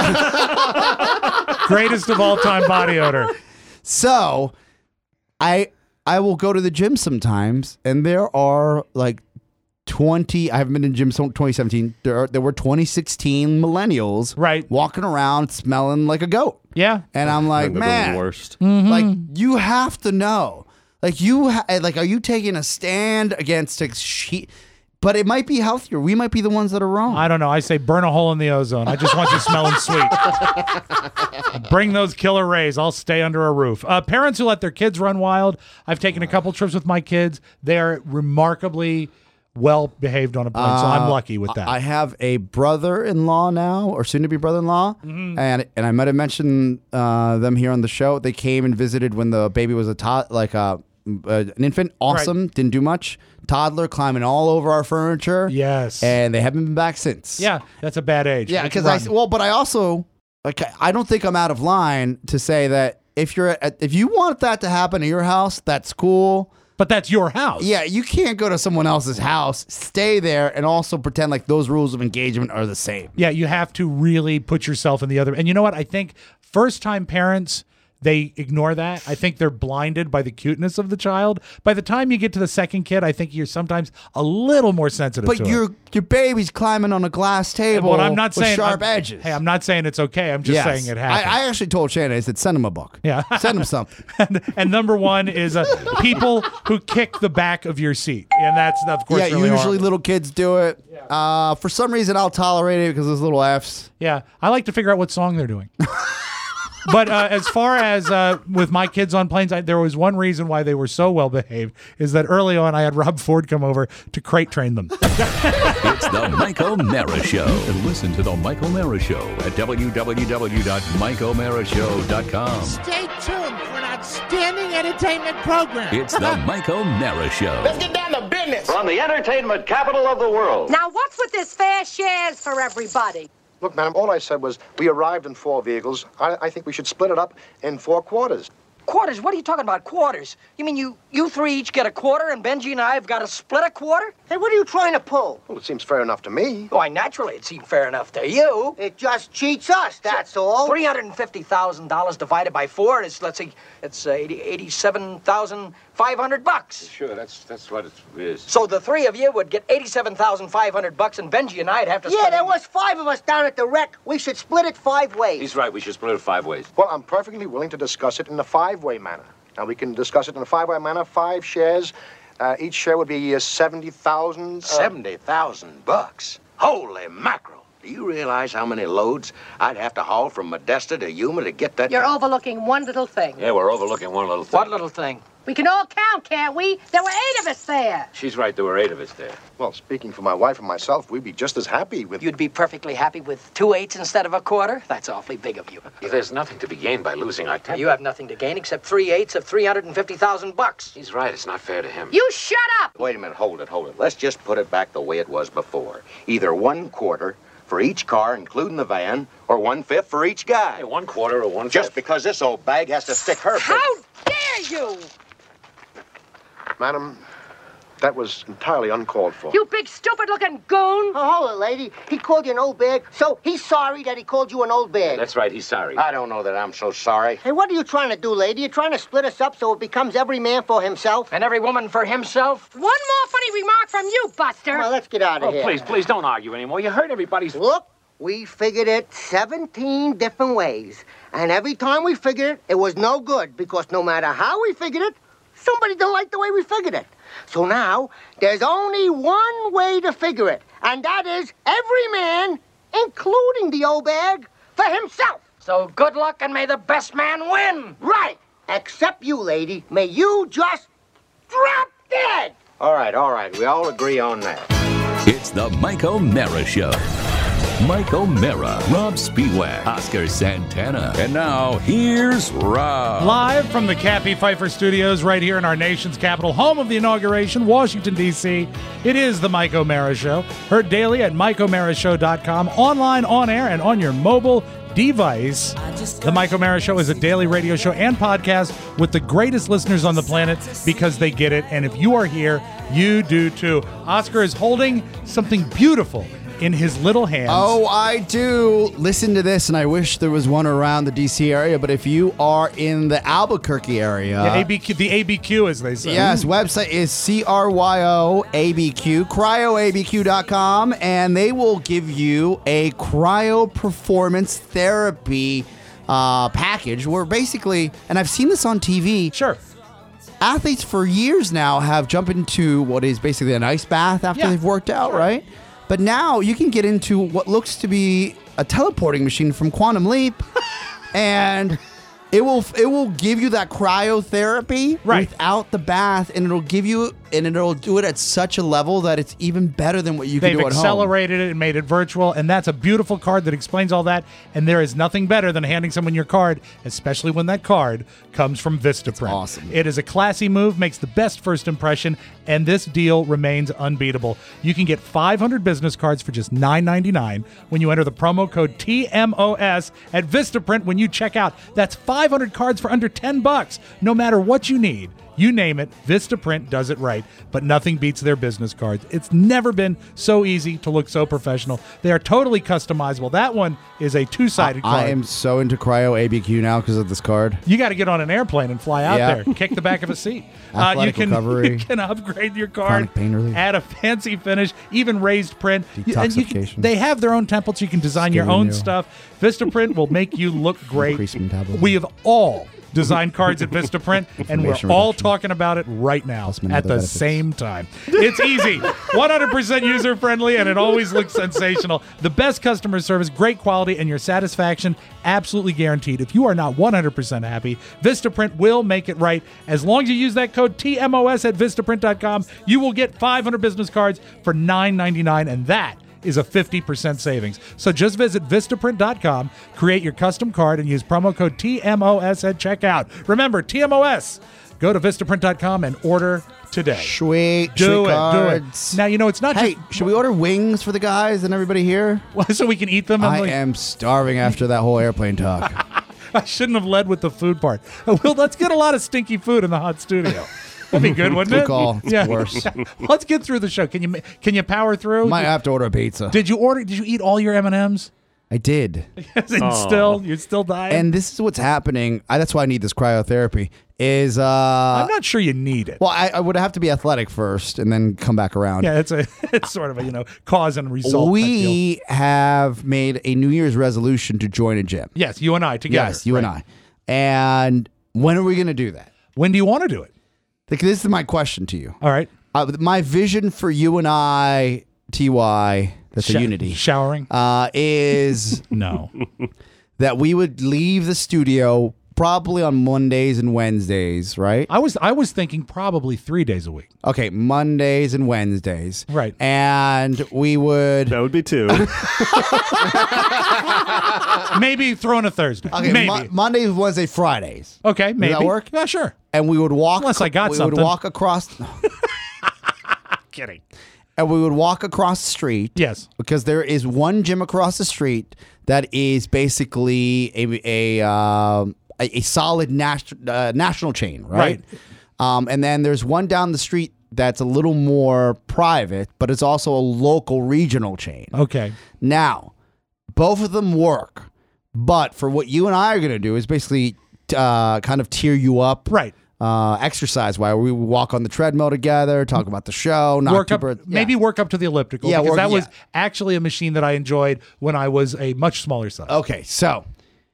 Speaker 3: greatest of all time body odor.
Speaker 4: So, I will go to the gym sometimes, and there are like 20. I haven't been in the gym since 2017. There were 2016 millennials,
Speaker 3: Right.
Speaker 4: walking around smelling like a goat,
Speaker 3: Yeah.
Speaker 4: and I'm like,
Speaker 5: They're
Speaker 4: man,
Speaker 5: the worst.
Speaker 4: like you have to know, like are you taking a stand against a sheet? But it might be healthier. We might be the ones that are wrong.
Speaker 3: I don't know. I say burn a hole in the ozone. I just want you smelling sweet. Bring those killer rays. I'll stay under a roof. Parents who let their kids run wild. I've taken a couple trips with my kids. They are remarkably well behaved on a plane, so I'm lucky with that.
Speaker 4: I have a brother-in-law now, or soon-to-be brother-in-law,
Speaker 3: Mm-hmm.
Speaker 4: and I might have mentioned them here on the show. They came and visited when the baby was an infant. Awesome, didn't do much. Toddler climbing all over our furniture.
Speaker 3: Yes.
Speaker 4: and they haven't been back since.
Speaker 3: Yeah, that's a bad age.
Speaker 4: yeah,
Speaker 3: It's
Speaker 4: because
Speaker 3: rotten.
Speaker 4: but I also I don't think I'm out of line to say that if you want that to happen in your house, that's cool.
Speaker 3: But that's your house.
Speaker 4: Yeah, you can't go to someone else's house, stay there, and also pretend like those rules of engagement are the same.
Speaker 3: Yeah, you have to really put yourself in the other. And you know what? I think first-time parents, they ignore that. I think they're blinded by the cuteness of the child. By the time you get to the second kid, I think you're sometimes a little more sensitive
Speaker 4: But
Speaker 3: to it.
Speaker 4: your baby's climbing on a glass table
Speaker 3: What I'm not
Speaker 4: with
Speaker 3: saying
Speaker 4: sharp
Speaker 3: I'm-
Speaker 4: edges.
Speaker 3: Hey, I'm not saying it's okay. I'm just
Speaker 4: Yes.
Speaker 3: saying it happens.
Speaker 4: I actually told Shannon, I said, send him a book.
Speaker 3: Yeah.
Speaker 4: Send him something.
Speaker 3: and number one is people who kick the back of your seat, and that's of course
Speaker 4: Yeah,
Speaker 3: really
Speaker 4: usually
Speaker 3: horrible.
Speaker 4: little kids do it.
Speaker 3: Yeah.
Speaker 4: For some reason, I'll tolerate it because there's little Fs.
Speaker 3: Yeah, I like to figure out what song they're doing. But as far as with my kids on planes, there was one reason why they were so well behaved is that early on I had Rob Ford come over to crate train them.
Speaker 1: It's the Mike O'Mara Show. And listen to the Mike O'Mara Show at www.mikeomarashow.com.
Speaker 7: Stay tuned for an outstanding entertainment program.
Speaker 1: It's the Mike O'Mara Show.
Speaker 8: Let's get down to business.
Speaker 9: From the entertainment capital of the world.
Speaker 10: Now, what's with this fair shares for everybody?
Speaker 11: Look, madam, all I said was we arrived in 4 vehicles. I think we should split it up in 4 quarters.
Speaker 12: Quarters? What are you talking about, quarters? You mean you three each get a quarter and Benji and I have got to split a quarter?
Speaker 8: Hey, what are you trying to pull?
Speaker 11: Well, it seems fair enough to me.
Speaker 12: Why, naturally, it seemed fair enough to you.
Speaker 8: It just cheats us, that's all.
Speaker 12: $350,000 divided by 4 is, let's see, it's $87,500.
Speaker 9: Sure, that's what it is.
Speaker 12: So the 3 of you would get $87,500, and Benji and I'd have to split.
Speaker 8: Yeah, there was 5 of us down at the wreck. We should split it 5 ways.
Speaker 9: He's right, we should split it 5 ways.
Speaker 11: Well, I'm perfectly willing to discuss it in a 5-way manner. Now, we can discuss it in a 5-way manner, 5 shares. Each share would be 70,000.
Speaker 9: 70,000 bucks? Holy mackerel. Do you realize how many loads I'd have to haul from Modesto to Yuma to get that?
Speaker 10: You're overlooking one little thing.
Speaker 9: Yeah, we're overlooking one little thing.
Speaker 12: What little thing?
Speaker 10: We can all count, can't we? There were 8 of us there.
Speaker 9: She's right, there were 8 of us there.
Speaker 11: Well, speaking for my wife and myself, we'd be just as happy with...
Speaker 12: You'd be perfectly happy with 2 8s instead of a quarter? That's awfully big of you.
Speaker 9: There's nothing to be gained by losing our temper.
Speaker 12: You have nothing to gain except 3 8s of $350,000.
Speaker 9: He's right, it's not fair to him.
Speaker 10: You shut up!
Speaker 9: Wait a minute, hold it. Let's just put it back the way it was before. Either 1 quarter for each car, including the van, or 1/5 for each guy.
Speaker 13: Hey, 1/4 or 1/5.
Speaker 9: Just because this old bag has to stick her...
Speaker 10: How dare you!
Speaker 11: Madam, that was entirely uncalled for.
Speaker 10: You big stupid-looking goon!
Speaker 8: Oh, hold it, lady. He called you an old bag, so he's sorry that he called you an old bag.
Speaker 13: That's right, he's sorry.
Speaker 9: I don't know that I'm so sorry.
Speaker 8: Hey, what are you trying to do, lady? You're trying to split us up so it becomes every man for himself?
Speaker 12: And every woman for himself?
Speaker 10: One more funny remark from you, Buster.
Speaker 8: Well, let's get out of here.
Speaker 13: Please don't argue anymore. You hurt everybody's...
Speaker 8: Look, we figured it 17 different ways. And every time we figured it, it was no good, because no matter how we figured it, somebody didn't like the way we figured it. So now, there's only one way to figure it, and that is every man, including the old bag, for himself.
Speaker 12: So good luck and may the best man win.
Speaker 8: Right. Except you, lady. May you just drop dead.
Speaker 9: All right. We all agree on that.
Speaker 1: It's the Mike O'Mara Show. Mike O'Mara, Rob Spiewak, Oscar Santana. And now, here's Rob.
Speaker 3: Live from the Cappy Pfeiffer Studios right here in our nation's capital, home of the inauguration, Washington, D.C. It is the Mike O'Mara Show. Heard daily at MikeO'MaraShow.com, online, on air, and on your mobile device. The Mike O'Mara Show is a daily radio show and podcast with the greatest listeners on the planet because they get it. And if you are here, you do too. Oscar is holding something beautiful in his little hands.
Speaker 4: Oh, I do. Listen to this, and I wish there was one around the D.C. area, but if you are in the Albuquerque area...
Speaker 3: the ABQ, as they say.
Speaker 4: Yes, website is CRYOABQ, cryoabq.com, and they will give you a cryo performance therapy package where basically, and I've seen this on TV.
Speaker 3: Sure.
Speaker 4: Athletes for years now have jumped into what is basically an ice bath after they've worked out, right? But now you can get into what looks to be a teleporting machine from Quantum Leap, and it will give you that cryotherapy without the bath, and it'll do it at such a level that it's even better than what you can do at home.
Speaker 3: They've accelerated it and made it virtual, and that's a beautiful card that explains all that. And there is nothing better than handing someone your card, especially when that card comes from Vistaprint.
Speaker 4: Awesome.
Speaker 3: It is a classy move, makes the best first impression, and this deal remains unbeatable. You can get 500 business cards for just $9.99 when you enter the promo code TMOS at Vistaprint when you check out. That's 500 cards for under $10. No matter what you need, you name it, Vistaprint does it right, but nothing beats their business cards. It's never been so easy to look so professional. They are totally customizable. That one is a 2-sided card.
Speaker 4: I am so into Cryo ABQ now because of this card.
Speaker 3: You got to get on an airplane and fly out there, kick the back of a seat.
Speaker 4: Athletic recovery.
Speaker 3: You can upgrade your card,
Speaker 4: Chronic pain relief.
Speaker 3: add a fancy finish, even raised print.
Speaker 4: Detoxification.
Speaker 3: They have their own templates. You can design your
Speaker 4: Skin
Speaker 3: own
Speaker 4: renew.
Speaker 3: stuff. Vistaprint will make you look great.
Speaker 4: Increased metabolism.
Speaker 3: We have all design cards at Vistaprint, and we're
Speaker 4: Information
Speaker 3: all
Speaker 4: reduction.
Speaker 3: talking about it right now
Speaker 4: many
Speaker 3: at
Speaker 4: other
Speaker 3: the
Speaker 4: benefits.
Speaker 3: same time. It's easy, 100% user-friendly, and it always looks sensational. The best customer service, great quality, and your satisfaction absolutely guaranteed. If you are not 100% happy, Vistaprint will make it right. As long as you use that code TMOS at Vistaprint.com, you will get 500 business cards for $9.99, and that is a 50% savings. So just visit Vistaprint.com, create your custom card, and use promo code TMOS at checkout. Remember, TMOS. Go to Vistaprint.com and order today.
Speaker 4: Sweet.
Speaker 3: Do
Speaker 4: sweet
Speaker 3: it.
Speaker 4: cards.
Speaker 3: Now, you know, it's not
Speaker 4: Hey, should we order wings for the guys and everybody here?
Speaker 3: just so we can eat them. And
Speaker 4: I am starving after that whole airplane talk.
Speaker 3: I shouldn't have led with the food part. Well, let's get a lot of stinky food in the hot studio. That'd be good, wouldn't it?
Speaker 4: Good call. It's worse.
Speaker 3: Let's get through the show. Can you power through?
Speaker 4: Might have to order a pizza.
Speaker 3: Did you eat all your M&Ms?
Speaker 4: I did.
Speaker 3: You're still dying?
Speaker 4: And this is what's happening. That's why I need this cryotherapy.
Speaker 3: I'm not sure you need it.
Speaker 4: Well, I would have to be athletic first and then come back around.
Speaker 3: Yeah, it's sort of a cause and result.
Speaker 4: We have made a New Year's resolution to join a gym.
Speaker 3: Yes, you and I together.
Speaker 4: Yes, you and I. And when are we going to do that?
Speaker 3: When do you want to do it?
Speaker 4: This is my question to you.
Speaker 3: All right.
Speaker 4: My vision for you and I, TY, that's a unity.
Speaker 3: Showering?
Speaker 4: Is
Speaker 3: no.
Speaker 4: That we would leave the studio probably on Mondays and Wednesdays, right?
Speaker 3: I was thinking probably 3 days a week.
Speaker 4: Okay, Mondays and Wednesdays.
Speaker 3: Right.
Speaker 4: And we would...
Speaker 5: That would be 2.
Speaker 3: Maybe throw in a Thursday.
Speaker 4: Okay,
Speaker 3: maybe.
Speaker 4: Mondays, Wednesdays, Fridays.
Speaker 3: Okay, maybe.
Speaker 4: Does that work?
Speaker 3: Yeah, sure.
Speaker 4: And we would walk...
Speaker 3: Unless I got
Speaker 4: we
Speaker 3: something.
Speaker 4: would walk across...
Speaker 3: Kidding.
Speaker 4: And we would walk across the street.
Speaker 3: Yes.
Speaker 4: Because there is one gym across the street that is basically a solid national chain, right? And then there's one down the street that's a little more private, but it's also a local regional chain.
Speaker 3: Okay.
Speaker 4: Now, both of them work, but for what you and I are going to do is basically kind of tear you up.
Speaker 3: Right.
Speaker 4: Exercise while we walk on the treadmill together, talk about the show,
Speaker 3: Work up to the elliptical.
Speaker 4: Yeah,
Speaker 3: because that was actually a machine that I enjoyed when I was a much smaller size.
Speaker 4: Okay, so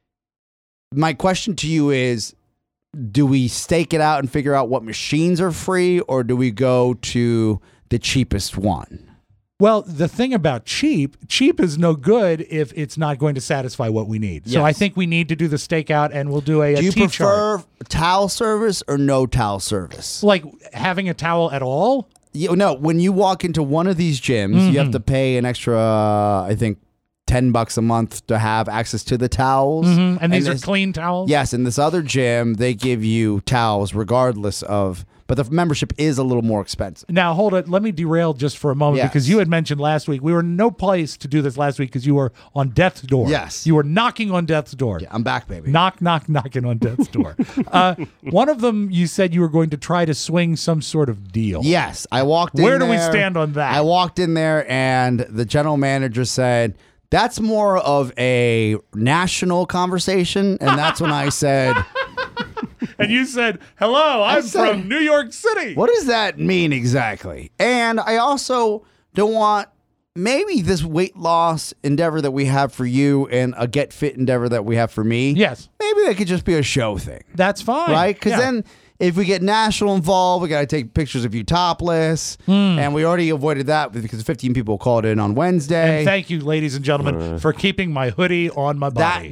Speaker 4: my question to you is, do we stake it out and figure out what machines are free, or do we go to the cheapest one?
Speaker 3: Well, the thing about cheap is no good if it's not going to satisfy what we need. So I think we need to do the stakeout, and we'll do a
Speaker 4: Do you
Speaker 3: T-chart.
Speaker 4: prefer towel service or no towel service?
Speaker 3: Like having a towel at all?
Speaker 4: No, when you walk into one of these gyms, you have to pay an extra, I think, $10 a month to have access to the towels.
Speaker 3: And these are clean towels?
Speaker 4: Yes, in this other gym, they give you towels regardless of... But the membership is a little more expensive.
Speaker 3: Now, hold it. Let me derail just for a moment because you had mentioned last week, we were in no place to do this last week because you were on death's door.
Speaker 4: Yes.
Speaker 3: You were knocking on death's door.
Speaker 4: Yeah, I'm back, baby.
Speaker 3: Knocking on death's door. One of them, you said you were going to try to swing some sort of deal.
Speaker 4: Yes, I walked in
Speaker 3: Where
Speaker 4: there.
Speaker 3: do we stand on that?
Speaker 4: I walked in there and the general manager said, that's more of a national conversation. And that's when I said...
Speaker 3: And you said, hello, I'm from New York City.
Speaker 4: What does that mean exactly? And I also don't want maybe this weight loss endeavor that we have for you and a get fit endeavor that we have for me.
Speaker 3: Yes.
Speaker 4: Maybe that could just be a show thing.
Speaker 3: That's fine.
Speaker 4: Right? Because then if we get national involved, we got to take pictures of you topless. And we already avoided that because 15 people called in on Wednesday.
Speaker 3: And thank you, ladies and gentlemen, for keeping my hoodie on my body.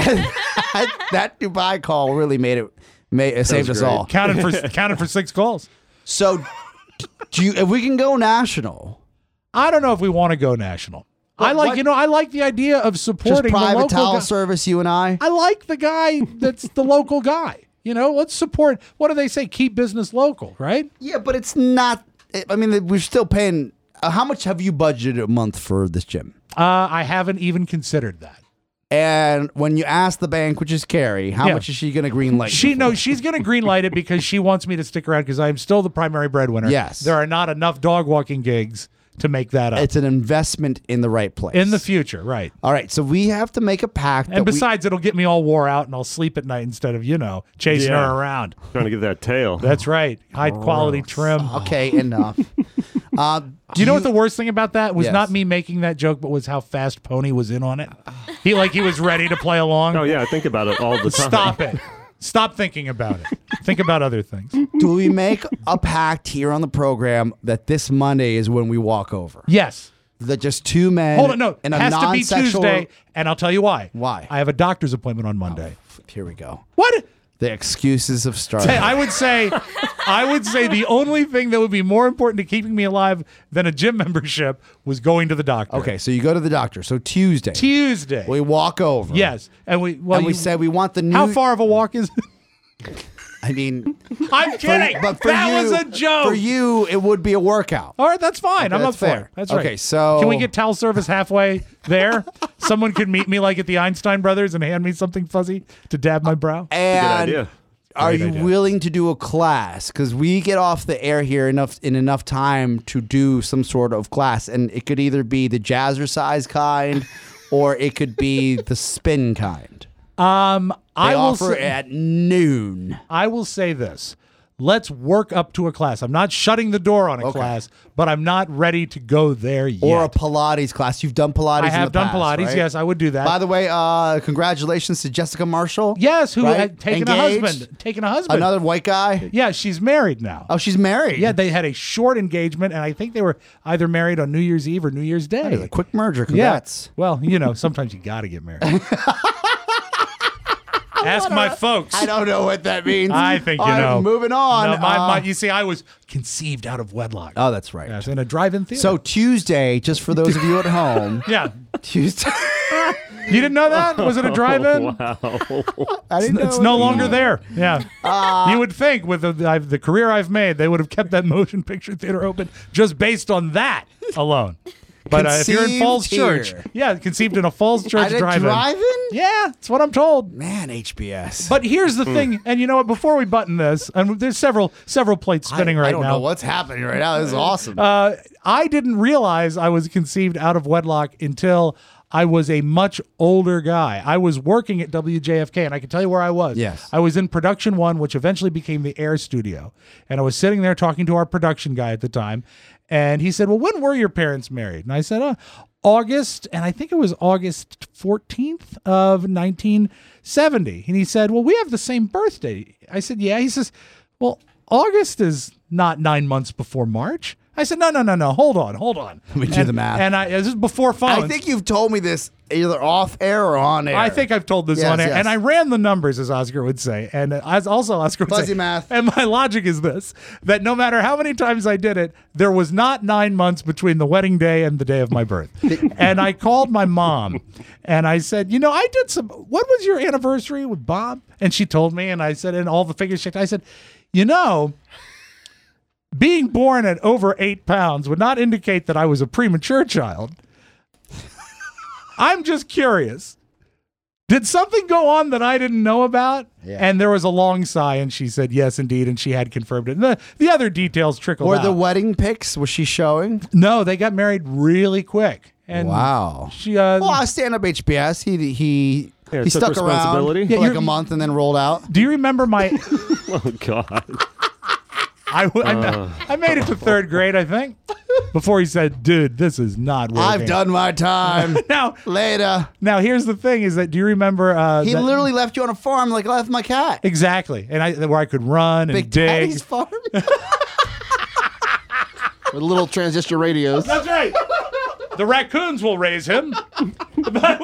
Speaker 4: That Dubai call really saved us all.
Speaker 3: Counted for 6 calls.
Speaker 4: So, if we can go national,
Speaker 3: I don't know if we want to go national. I like the idea of supporting
Speaker 4: just private
Speaker 3: the local
Speaker 4: towel service. You and I.
Speaker 3: I like the guy that's the local guy. Let's support. What do they say? Keep business local, right?
Speaker 4: Yeah, but it's not. I mean, we're still paying. How much have you budgeted a month for this gym?
Speaker 3: I haven't even considered that.
Speaker 4: And when you ask the bank, which is Carrie, how much is she going to green light?
Speaker 3: She's going to green light it because she wants me to stick around because I'm still the primary breadwinner.
Speaker 4: Yes.
Speaker 3: There are not enough dog walking gigs to make that up.
Speaker 4: It's an investment in the right place.
Speaker 3: In the future, right.
Speaker 4: All right, so we have to make a pact.
Speaker 3: And besides, it'll get me all wore out and I'll sleep at night instead of, chasing her around.
Speaker 5: Trying to get that tail.
Speaker 3: That's right. High quality trim.
Speaker 4: Okay, enough.
Speaker 3: Do you know what the worst thing about that was?
Speaker 4: Yes.
Speaker 3: Not me making that joke, but was how fast Pony was in on it. He was ready to play along.
Speaker 5: Oh yeah, I think about it all the time.
Speaker 3: Stop it. Stop thinking about it. Think about other things.
Speaker 4: Do we make a pact here on the program that this Monday is when we walk over?
Speaker 3: Yes.
Speaker 4: That just two men.
Speaker 3: Hold on, no.
Speaker 4: And
Speaker 3: It
Speaker 4: a
Speaker 3: has to be
Speaker 4: non-sexual-
Speaker 3: Tuesday, and I'll tell you why.
Speaker 4: Why?
Speaker 3: I have a doctor's appointment on Monday.
Speaker 4: Here we go.
Speaker 3: What?
Speaker 4: The excuses of starting.
Speaker 3: I would say the only thing that would be more important to keeping me alive than a gym membership was going to the doctor.
Speaker 4: Okay, so you go to the doctor. So Tuesday. We walk over.
Speaker 3: Yes, and we
Speaker 4: said we want the new.
Speaker 3: How far of a walk is it?
Speaker 4: I mean,
Speaker 3: I'm kidding.
Speaker 4: but for
Speaker 3: that
Speaker 4: you,
Speaker 3: was a joke.
Speaker 4: For you, it would be a workout.
Speaker 3: All right, that's fine.
Speaker 4: Okay,
Speaker 3: I'm
Speaker 4: that's
Speaker 3: up for
Speaker 4: fair.
Speaker 3: it. That's right.
Speaker 4: Okay, so
Speaker 3: can we get towel service halfway there? Someone could meet me like at the Einstein Brothers and hand me something fuzzy to dab my brow.
Speaker 4: And
Speaker 5: idea.
Speaker 4: are
Speaker 3: Great
Speaker 4: you
Speaker 3: idea.
Speaker 4: willing to do a class? Because we get off the air here in enough time to do some sort of class, and it could either be the jazzercise kind, or it could be the spin kind.
Speaker 3: I will
Speaker 4: offer
Speaker 3: say,
Speaker 4: at noon.
Speaker 3: I will say this. Let's work up to a class. I'm not shutting the door on a class, but I'm not ready to go there yet.
Speaker 4: Or a Pilates class. You've done Pilates.
Speaker 3: I have
Speaker 4: in the
Speaker 3: done
Speaker 4: past,
Speaker 3: Pilates.
Speaker 4: right?
Speaker 3: Yes, I would do that.
Speaker 4: By the way, congratulations to Jessica Marshall.
Speaker 3: Yes, who
Speaker 4: right?
Speaker 3: had taken
Speaker 4: Engaged.
Speaker 3: a husband. Taken a husband.
Speaker 4: Another white guy.
Speaker 3: Yeah, she's married now.
Speaker 4: Oh, she's married.
Speaker 3: Yeah, they had a short engagement, and I think they were either married on New Year's Eve or New Year's Day.
Speaker 4: That is a quick merger. Congrats.
Speaker 3: Yeah. Well, sometimes you got to get married. Ask my folks.
Speaker 4: I don't know what that means.
Speaker 3: I think you
Speaker 4: All right,
Speaker 3: know.
Speaker 4: Moving on.
Speaker 3: No, you see, I was conceived out of wedlock.
Speaker 4: Oh, that's right.
Speaker 3: Yes, in a drive-in theater.
Speaker 4: So Tuesday, just for those of you at home.
Speaker 3: Yeah.
Speaker 4: Tuesday.
Speaker 3: You didn't know that? Was it a drive-in?
Speaker 5: Wow.
Speaker 4: I didn't know
Speaker 3: It's
Speaker 4: it.
Speaker 3: no longer there. Yeah. You would think with the career I've made, they would have kept that motion picture theater open just based on that alone. But if you're in Falls
Speaker 4: Conceived
Speaker 3: Church,
Speaker 4: here.
Speaker 3: conceived in a Falls Church
Speaker 4: At a
Speaker 3: drive-in.
Speaker 4: drive-in?
Speaker 3: Yeah, that's what I'm told.
Speaker 4: Man, HBS.
Speaker 3: But here's the thing, and you know what? Before we button this, and there's several plates spinning right
Speaker 4: I don't
Speaker 3: now.
Speaker 4: know what's happening right now. This is awesome.
Speaker 3: I didn't realize I was conceived out of wedlock until I was a much older guy. I was working at WJFK, and I can tell you where I was.
Speaker 4: Yes.
Speaker 3: I was in Production One, which eventually became the Air Studio. And I was sitting there talking to our production guy at the time, and he said, well, when were your parents married? And I said, August, and I think it was August 14th of 1970. And he said, well, we have the same birthday. I said, yeah. He says, well, August is not 9 months before March. I said, no. Hold on.
Speaker 4: Let me do the math.
Speaker 3: And this is before phones.
Speaker 4: I think you've told me this either off air or on air.
Speaker 3: I think I've told this
Speaker 4: Yes,
Speaker 3: on air.
Speaker 4: yes.
Speaker 3: And I ran the numbers, as Oscar would say. And as also Oscar would say.
Speaker 4: Fuzzy math.
Speaker 3: And my logic is this, that no matter how many times I did it, there was not 9 months between the wedding day and the day of my birth. And I called my mom and I said, I did what was your anniversary with Bob? And she told me, and I said, and all the figures checked. I said, being born at over 8 pounds would not indicate that I was a premature child. I'm just curious. Did something go on that I didn't know about?
Speaker 4: Yeah.
Speaker 3: And there was a long sigh, and she said, yes, indeed, and she had confirmed it. And the other details trickled
Speaker 4: Were
Speaker 3: out.
Speaker 4: the wedding pics, was she showing?
Speaker 3: No, they got married really quick. And
Speaker 4: Wow.
Speaker 3: She,
Speaker 4: Well, stand-up HBS, he
Speaker 5: took
Speaker 4: stuck around
Speaker 5: responsibility.
Speaker 4: for
Speaker 3: Yeah,
Speaker 4: like
Speaker 3: you're-
Speaker 4: a month and then rolled out.
Speaker 3: do you remember my...
Speaker 5: Oh, God.
Speaker 3: I made it to third grade, I think, before he said, dude, this is not working.
Speaker 4: I've done my time.
Speaker 3: Now,
Speaker 4: Later.
Speaker 3: Now, here's the thing is that, do you remember...
Speaker 4: He literally left you on a farm like I left my cat.
Speaker 3: Exactly. And where I could run and
Speaker 4: Big
Speaker 3: dig.
Speaker 4: Daddy's farm.
Speaker 6: With little transistor radios.
Speaker 3: That's right. The raccoons will raise him. But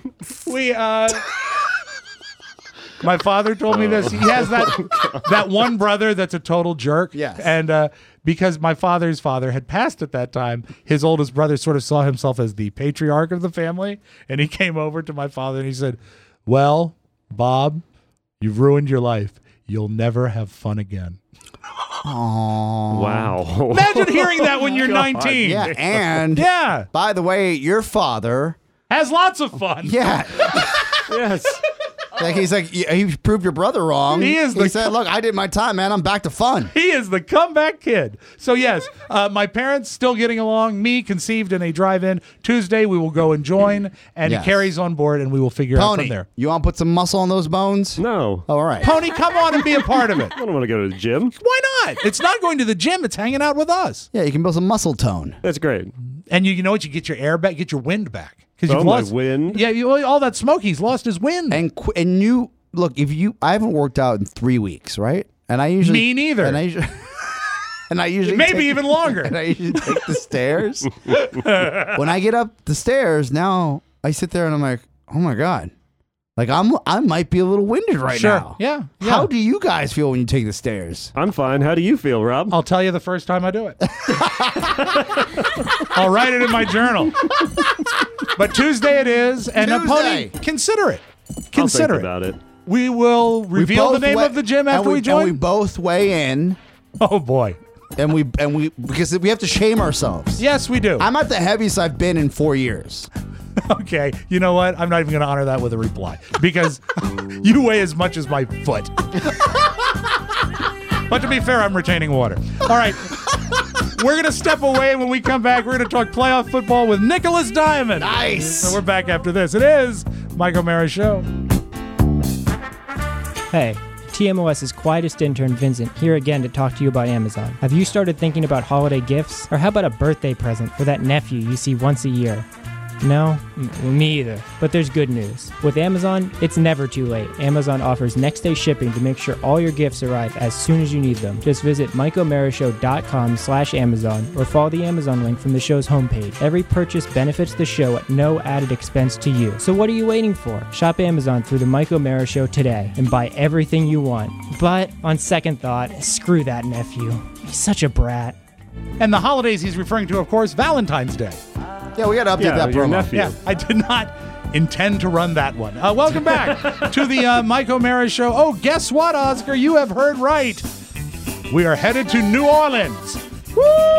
Speaker 3: my father told me this. He has that one brother that's a total jerk.
Speaker 4: Yes.
Speaker 3: And because my father's father had passed at that time, his oldest brother sort of saw himself as the patriarch of the family. And he came over to my father and he said, well, Bob, you've ruined your life. You'll never have fun again.
Speaker 5: Wow.
Speaker 3: Imagine hearing that when you're 19.
Speaker 4: Yeah, and
Speaker 3: Yeah.
Speaker 4: by the way, your father,
Speaker 3: Has lots of fun.
Speaker 4: yeah,
Speaker 5: Yes.
Speaker 4: like he's like he proved your brother wrong.
Speaker 3: He is the-
Speaker 4: said, "Look, I did my time, man. I'm back to fun."
Speaker 3: He is the comeback kid. So yes, my parents still getting along. Me conceived in a drive-in. Tuesday we will go and join, and
Speaker 4: Yes.
Speaker 3: Carrie's on board, and we will figure out from
Speaker 4: Pony,
Speaker 3: there.
Speaker 4: you want to put some muscle on those bones?
Speaker 5: No.
Speaker 4: All right.
Speaker 3: Pony, come on and be a part of it.
Speaker 5: I don't want to go to the gym.
Speaker 3: Why not? It's not going to the gym. It's hanging out with us.
Speaker 4: Yeah, you can build some muscle tone.
Speaker 5: That's great.
Speaker 3: And you know what? You get your air back, get your wind back. Because
Speaker 5: Oh,
Speaker 3: you've
Speaker 5: my
Speaker 3: lost
Speaker 5: wind?
Speaker 3: Yeah, all that smoke. He's lost his wind.
Speaker 4: And look, I haven't worked out in 3 weeks, right? And I usually
Speaker 3: Me neither.
Speaker 4: And I usually
Speaker 3: maybe even longer.
Speaker 4: And I usually take the stairs. When I get up the stairs, now I sit there and I'm like, oh my God. Like I might be a little winded right now.
Speaker 3: Yeah.
Speaker 4: How do you guys feel when you take the stairs?
Speaker 5: I'm fine. How do you feel, Rob?
Speaker 3: I'll tell you the first time I do it. I'll write it in my journal. But Tuesday it is, and Pony, consider it. Consider
Speaker 5: I'll think about it.
Speaker 3: We will reveal the name of the gym after we join.
Speaker 4: And we both weigh in.
Speaker 3: Oh boy.
Speaker 4: And we because we have to shame ourselves.
Speaker 3: Yes, we do.
Speaker 4: I'm at the heaviest I've been in 4 years.
Speaker 3: Okay, you know what? I'm not even going to honor that with a reply because you weigh as much as my foot. But to be fair, I'm retaining water. All right. We're going to step away. When we come back, we're going to talk playoff football with Nicholas Diamond.
Speaker 4: Nice.
Speaker 3: So we're back after this. It is Mike O'Mara Show.
Speaker 14: Hey, TMOS's quietest intern Vincent here again to talk to you about Amazon. Have you started thinking about holiday gifts? Or how about a birthday present for that nephew you see once a year? No? Me either. But there's good news. With Amazon, it's never too late. Amazon offers next-day shipping to make sure all your gifts arrive as soon as you need them. Just visit MikeOMaraShow.com/Amazon or follow the Amazon link from the show's homepage. Every purchase benefits the show at no added expense to you. So what are you waiting for? Shop Amazon through the Mike O'Mara Show today and buy everything you want. But on second thought, screw that nephew. He's such a brat.
Speaker 3: And the holidays he's referring to, of course, Valentine's Day.
Speaker 4: Yeah, we got to update that
Speaker 5: your
Speaker 4: promo.
Speaker 5: nephew.
Speaker 3: Yeah, I did not intend to run that one. Welcome back to the Mike O'Mara Show. Oh, guess what, Oscar? You have heard right. We are headed to New Orleans. Woo!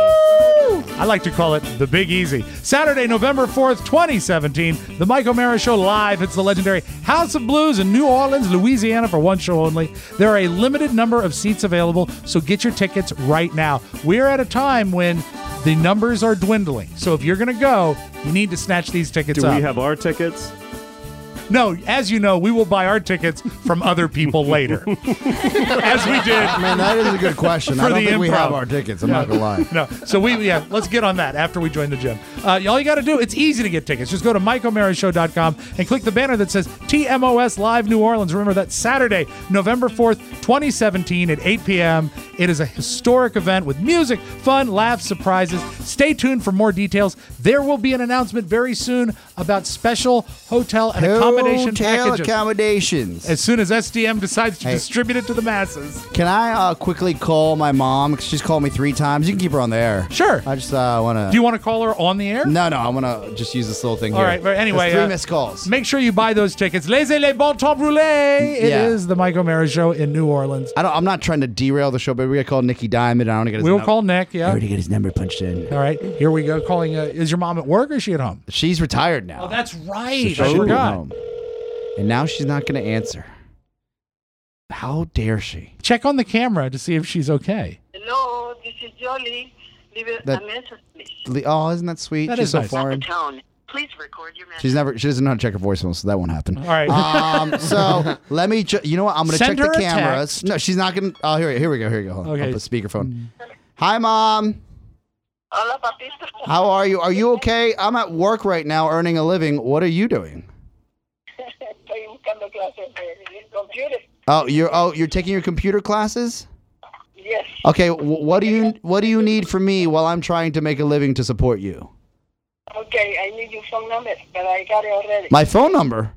Speaker 3: I like to call it the Big Easy. Saturday, November 4th, 2017, the Mike O'Mara Show live. It's the legendary House of Blues in New Orleans, Louisiana for one show only. There are a limited number of seats available, so get your tickets right now. We're at a time when the numbers are dwindling. So if you're going to go, you need to snatch these tickets up.
Speaker 5: Do we have our tickets?
Speaker 3: No, as you know, we will buy our tickets from other people later. As we did.
Speaker 4: Man, that is a good question. I don't think we have our tickets. I'm not going to lie.
Speaker 3: No. So let's get on that after we join the gym. All you got to do, it's easy to get tickets. Just go to MikeOMaraShow.com and click the banner that says TMOS Live New Orleans. Remember, that's Saturday, November 4th, 2017 at 8 p.m. It is a historic event with music, fun, laughs, surprises. Stay tuned for more details. There will be an announcement very soon about special hotel and
Speaker 4: accommodations.
Speaker 3: As soon as SDM decides to distribute it to the masses.
Speaker 4: Can I quickly call my mom? Because she's called me 3 times. You can keep her on the air.
Speaker 3: Sure.
Speaker 4: I just want to...
Speaker 3: Do you want to call her on the air?
Speaker 4: No, I'm going to just use this little thing here.
Speaker 3: All right, but anyway.
Speaker 4: There's 3 missed calls.
Speaker 3: Make sure you buy those tickets. Laissez les bon temps brûlés. It is the Mike O'Mara Show in New Orleans.
Speaker 4: I'm not trying to derail the show, but we got to call Nicky Diamond. I want to get his number.
Speaker 3: We'll call Nick, yeah.
Speaker 4: I already get his number punched in.
Speaker 3: All right, here we go. Calling. Is your mom at work or is she at home?
Speaker 4: She's retired now.
Speaker 3: Oh, that's right.
Speaker 4: So
Speaker 3: I
Speaker 4: she went
Speaker 3: forgot.
Speaker 4: home. And now she's not going to answer. How dare she?
Speaker 3: Check on the camera to see if she's okay.
Speaker 15: Hello, this is Jolie. Leave a message, please.
Speaker 4: Oh, isn't that sweet?
Speaker 3: That
Speaker 4: she's
Speaker 3: is
Speaker 4: so
Speaker 3: nice.
Speaker 4: foreign.
Speaker 15: Tone. Please record your message.
Speaker 4: She doesn't know how to check her voicemail, so that won't happen.
Speaker 3: All right.
Speaker 4: So let me. You know what? I'm going to check
Speaker 3: Send
Speaker 4: the
Speaker 3: her a
Speaker 4: cameras.
Speaker 3: text.
Speaker 4: No, she's not going to. Oh, here we go. Hold on.
Speaker 3: Okay.
Speaker 4: I'll put speakerphone. Hi, Mom.
Speaker 15: Hola, papito.
Speaker 4: How are you? Are you okay? I'm at work right now, earning a living. What are you doing?
Speaker 15: Estoy buscando clases de computer.
Speaker 4: Oh, you're taking your computer classes?
Speaker 15: Yes.
Speaker 4: Okay. What do you need from me while I'm trying to make a living to support you?
Speaker 15: Okay, I need your phone number, but I got it already.
Speaker 4: My phone number?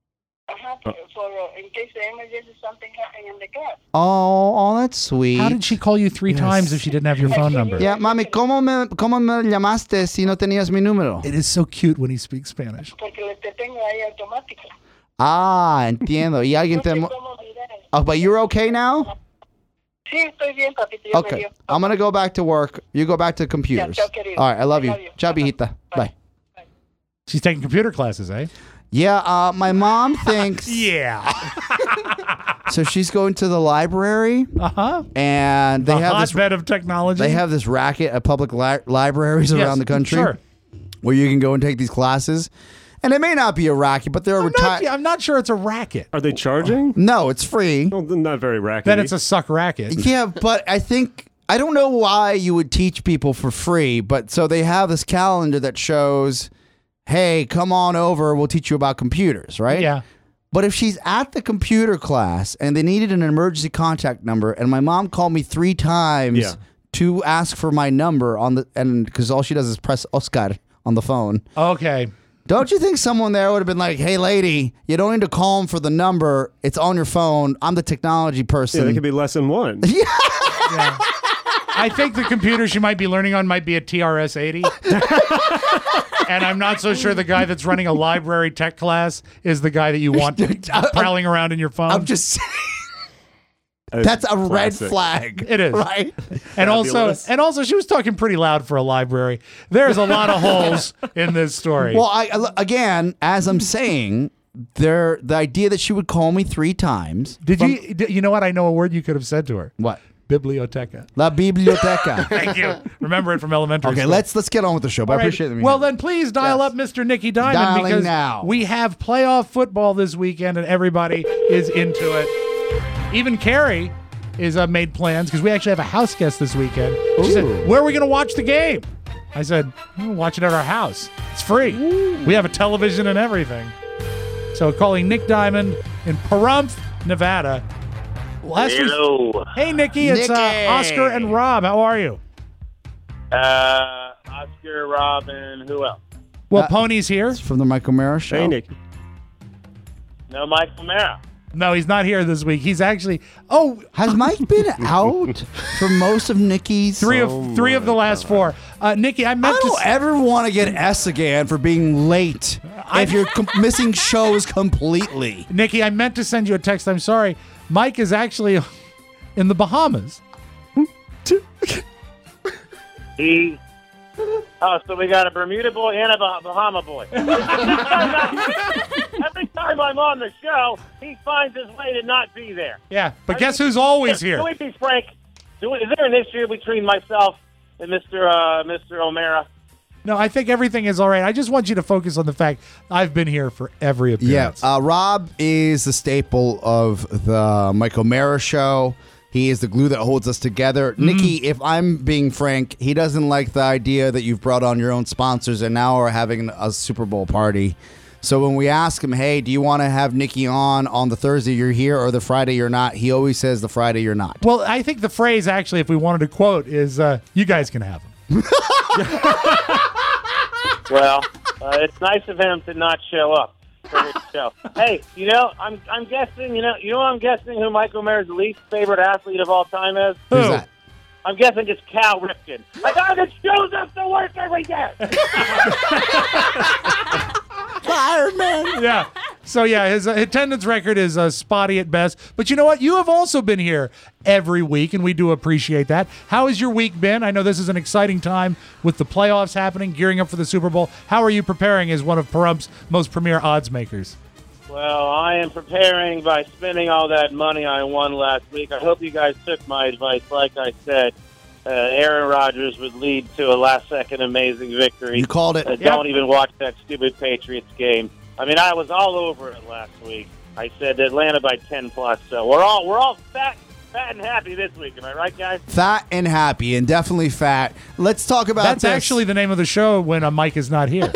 Speaker 15: For in case the emergency something happened in the class.
Speaker 4: Oh, that's sweet.
Speaker 3: How did she call you 3 times if she didn't have your phone number?
Speaker 4: Yeah, mami, ¿cómo me llamaste si no tenías mi número?
Speaker 3: It is so cute when he speaks Spanish.
Speaker 15: Porque le te tengo ahí automático.
Speaker 4: Ah, entiendo. Y alguien te... Oh, but you're okay now?
Speaker 15: Sí, estoy bien, papito. Ya me
Speaker 4: Okay.
Speaker 15: dio.
Speaker 4: I'm going to go back to work. You go back to computers.
Speaker 15: Yeah, ciao, querido.
Speaker 4: All right, I love you.
Speaker 15: Love you.
Speaker 4: Ciao, viejita. Bye.
Speaker 3: She's taking computer classes, eh?
Speaker 4: Yeah, my mom thinks...
Speaker 3: Yeah.
Speaker 4: So she's going to the library.
Speaker 3: Uh-huh.
Speaker 4: And they have this
Speaker 3: hotbed of technology.
Speaker 4: They have this racket at public libraries
Speaker 3: Yes,
Speaker 4: around the country.
Speaker 3: sure.
Speaker 4: Where you can go and take these classes. And it may not be a racket, but they're retired.
Speaker 3: I'm not sure it's a racket.
Speaker 5: Are they charging?
Speaker 4: No, it's free.
Speaker 5: Well, then not very rackety.
Speaker 3: Then it's a suck racket.
Speaker 4: Yeah, but I don't know why you would teach people for free, but so they have this calendar that shows, hey, come on over, we'll teach you about computers, right?
Speaker 3: Yeah.
Speaker 4: But if she's at the computer class and they needed an emergency contact number, and my mom called me 3 times to ask for my number because all she does is press Oscar on the phone.
Speaker 3: Okay.
Speaker 4: Don't you think someone there would have been like, "Hey, lady, you don't need to call him for the number. It's on your phone. I'm the technology person."
Speaker 5: Yeah, that could be lesson 1.
Speaker 3: Yeah. I think the computer she might be learning on might be a TRS-80. And I'm not so sure the guy that's running a library tech class is the guy that you want prowling around in your phone.
Speaker 4: I'm just saying. That's a red flag.
Speaker 3: It is.
Speaker 4: Right?
Speaker 3: And also, she was talking pretty loud for a library. There's a lot of holes in this story.
Speaker 4: Well, again, as I'm saying, the idea that she would call me 3 times.
Speaker 3: You know what? I know a word you could have said to her.
Speaker 4: What?
Speaker 3: Biblioteca.
Speaker 4: La biblioteca.
Speaker 3: Thank you. Remember it from elementary school.
Speaker 4: Okay, let's get on with the show. But I appreciate it.
Speaker 3: Well, then please dial up Mr. Nicky Diamond
Speaker 4: Dialing
Speaker 3: because
Speaker 4: now.
Speaker 3: we have playoff football this weekend and everybody is into it. Even Carrie is made plans because we actually have a house guest this weekend. She said, "Where are we going to watch the game?" I said, "We'll watch it at our house. It's free. We have a television and everything." So calling Nick Diamond in Pahrump, Nevada.
Speaker 16: Hello.
Speaker 3: Hey, Nicky. It's Oscar and Rob. How are you?
Speaker 16: Oscar, Rob, and who else?
Speaker 3: Well, Pony's here.
Speaker 4: It's from the Michael Mara Show.
Speaker 5: Hey, Nicky.
Speaker 16: No Michael Mara.
Speaker 3: No, he's not here this week. He's actually. Oh,
Speaker 4: has Mike been out for most of Nicky's?
Speaker 3: Three of the last 4. Nicky, I
Speaker 4: don't ever want to get S again for being late. If you're missing shows completely,
Speaker 3: Nicky, I meant to send you a text. I'm sorry. Mike is actually in the Bahamas.
Speaker 16: So we got a Bermuda boy and a Bahama boy. Every time I'm on the show, he finds his way to not be there.
Speaker 3: Yeah, but guess who's always here?
Speaker 16: Can we be frank? Is there an issue between myself and Mr. O'Mara?
Speaker 3: No, I think everything is all right. I just want you to focus on the fact I've been here for every appearance.
Speaker 4: Yeah, Rob is the staple of the Michael Mara Show. He is the glue that holds us together. Nicky, if I'm being frank, he doesn't like the idea that you've brought on your own sponsors and now are having a Super Bowl party. So when we ask him, hey, do you want to have Nicky on the Thursday you're here or the Friday you're not, he always says the Friday you're not.
Speaker 3: Well, I think the phrase, actually, if we wanted to quote, is you guys can have him.
Speaker 16: Well, it's nice of him to not show up for his show. Hey, I'm guessing, I'm guessing who Michael Mara's least favorite athlete of all time is?
Speaker 4: Who's that?
Speaker 16: I'm guessing it's Cal Ripken. A guy that shows up to work every day.
Speaker 4: Iron Man.
Speaker 3: Yeah. So, his attendance record is spotty at best. But you know what? You have also been here every week, and we do appreciate that. How has your week been? I know this is an exciting time with the playoffs happening, gearing up for the Super Bowl. How are you preparing as one of Pahrump's most premier odds makers?
Speaker 16: Well, I am preparing by spending all that money I won last week. I hope you guys took my advice. Like I said, Aaron Rodgers would lead to a last-second amazing victory.
Speaker 4: You called it.
Speaker 16: Don't even watch that stupid Patriots game. I mean, I was all over it last week. I said Atlanta by 10+. So we're all fat and happy this week. Am I right, guys?
Speaker 4: Fat and happy, and definitely fat. Let's talk about
Speaker 3: That's
Speaker 4: this.
Speaker 3: actually the name of the show when Mike is not here.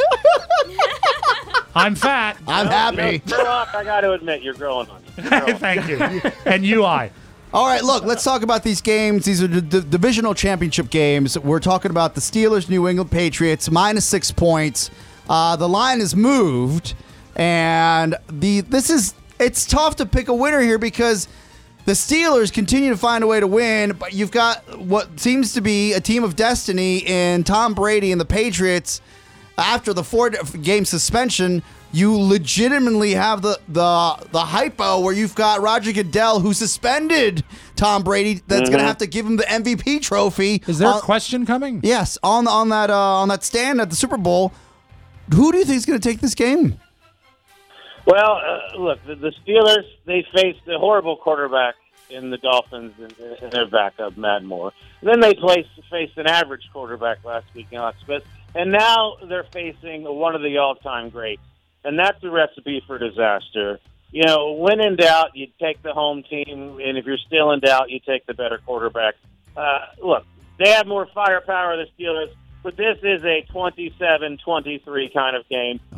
Speaker 3: I'm fat.
Speaker 4: I'm happy.
Speaker 16: Rock, I got to admit, you're growing on me.
Speaker 3: Thank you. And you, I.
Speaker 4: All right, look, let's talk about these games. These are the divisional championship games. We're talking about the Steelers, New England Patriots, -6 points. The line is moved, and it's tough to pick a winner here because the Steelers continue to find a way to win, but you've got what seems to be a team of destiny in Tom Brady and the Patriots. After the 4-game suspension, you legitimately have the hypo where you've got Roger Goodell, who suspended Tom Brady. That's going to have to give him the MVP trophy.
Speaker 3: Is there a question coming?
Speaker 4: Yes, on that stand at the Super Bowl. Who do you think is going to take this game?
Speaker 16: Well, look, the Steelers, they faced a horrible quarterback in the Dolphins and their backup, Matt Moore. And then they faced an average quarterback last week, Alex Smith. And now they're facing one of the all-time greats. And that's a recipe for disaster. When in doubt, you take the home team. And if you're still in doubt, you take the better quarterback. Look, they have more firepower, the Steelers. But this is a 27-23 kind of game.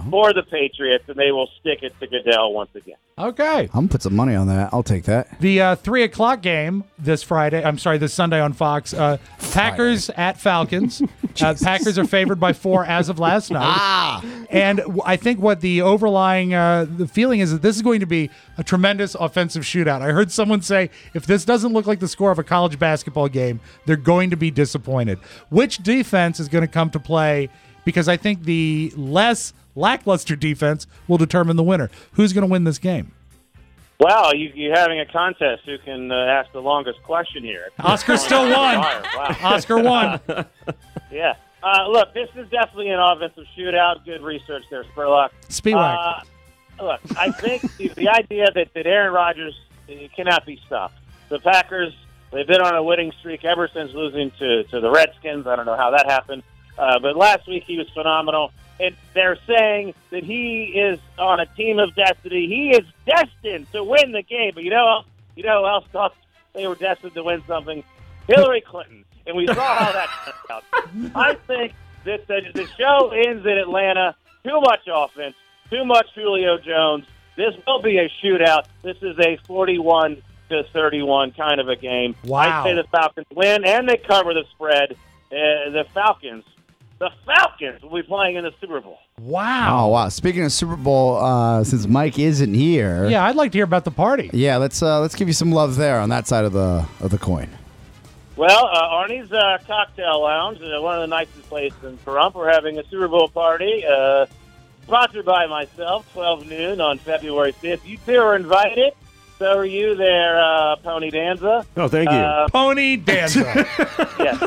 Speaker 16: for the Patriots, and they will stick it to Goodell once again.
Speaker 3: Okay.
Speaker 4: I'm going to put some money on that. I'll take that.
Speaker 3: The 3 o'clock game this Sunday on Fox. Packers at Falcons. Packers are favored by 4 as of last night. And I think what the overlying the feeling is that this is going to be a tremendous offensive shootout. I heard someone say if this doesn't look like the score of a college basketball game, they're going to be disappointed. Which defense is going to come to play? Because I think the less lackluster defense will determine the winner. Who's going to win this game?
Speaker 16: Well, you're having a contest. Who can ask the longest question here?
Speaker 3: Oscar still won.
Speaker 16: Wow.
Speaker 3: Oscar won.
Speaker 16: Yeah. Look, this is definitely an offensive shootout. Good research there, Spurlock.
Speaker 3: Speedway.
Speaker 16: Look, I think the idea that Aaron Rodgers cannot be stopped. The Packers, they've been on a winning streak ever since losing to the Redskins. I don't know how that happened. But last week he was phenomenal. And they're saying that he is on a team of destiny. He is destined to win the game. But you know who else thought they were destined to win something? Hillary Clinton. And we saw how that turned out. I think that the show ends in Atlanta. Too much offense. Too much Julio Jones. This will be a shootout. This is a 41-31 kind of a game.
Speaker 3: Wow.
Speaker 16: I say the Falcons win, and they cover the spread. The Falcons will be playing in the Super Bowl.
Speaker 3: Wow.
Speaker 4: Oh, wow. Speaking of Super Bowl, since Mike isn't here.
Speaker 3: Yeah, I'd like to hear about the party.
Speaker 4: Yeah, let's give you some love there on that side of the coin.
Speaker 16: Well, Arnie's Cocktail Lounge, one of the nicest places in Pahrump. We're having a Super Bowl party, sponsored by myself, 12 noon on February 5th. You two are invited. So are you there, Pony Danza?
Speaker 5: Oh, thank you.
Speaker 3: Pony Danza.
Speaker 16: Yes.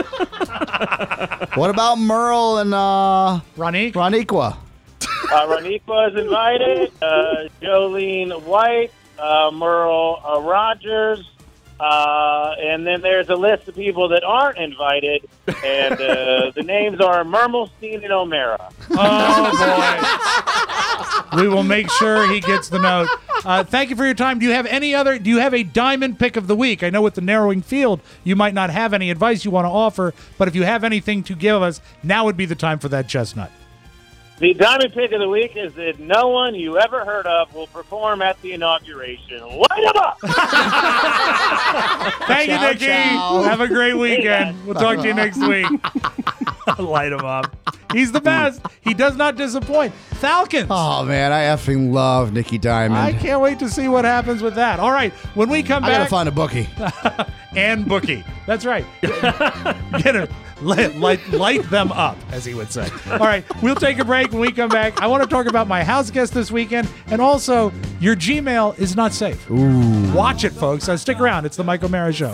Speaker 4: What about Merle and Roniqua?
Speaker 16: Roniqua is invited. Jolene White, Merle Rogers. And then there's a list of people that aren't invited, and the names are Mermelstein and O'Mara.
Speaker 3: Oh, boy. We will make sure he gets the note. Thank you for your time. Do you have a diamond pick of the week? I know with the narrowing field, you might not have any advice you want to offer, but if you have anything to give us, now would be the time for that chestnut.
Speaker 16: The diamond pick of the week is that no one you ever heard of will perform at the inauguration. Light them up!
Speaker 3: Thank you, Nikki.
Speaker 4: Ciao.
Speaker 3: Have a great weekend. We'll talk to you next week. Light him up. He's the best. He does not disappoint. Falcons.
Speaker 4: Oh, man, I effing love Nikki Diamond.
Speaker 3: I can't wait to see what happens with that. All right, when we come
Speaker 4: I
Speaker 3: back.
Speaker 4: gotta find a bookie.
Speaker 3: And bookie. That's right. Get her. Light them up, as he would say. All right, we'll take a break. When we come back, I want to talk about my house guest this weekend, and also your Gmail is not safe.
Speaker 4: Ooh.
Speaker 3: Watch it, folks. Stick around. It's the Mike O'Mara Show.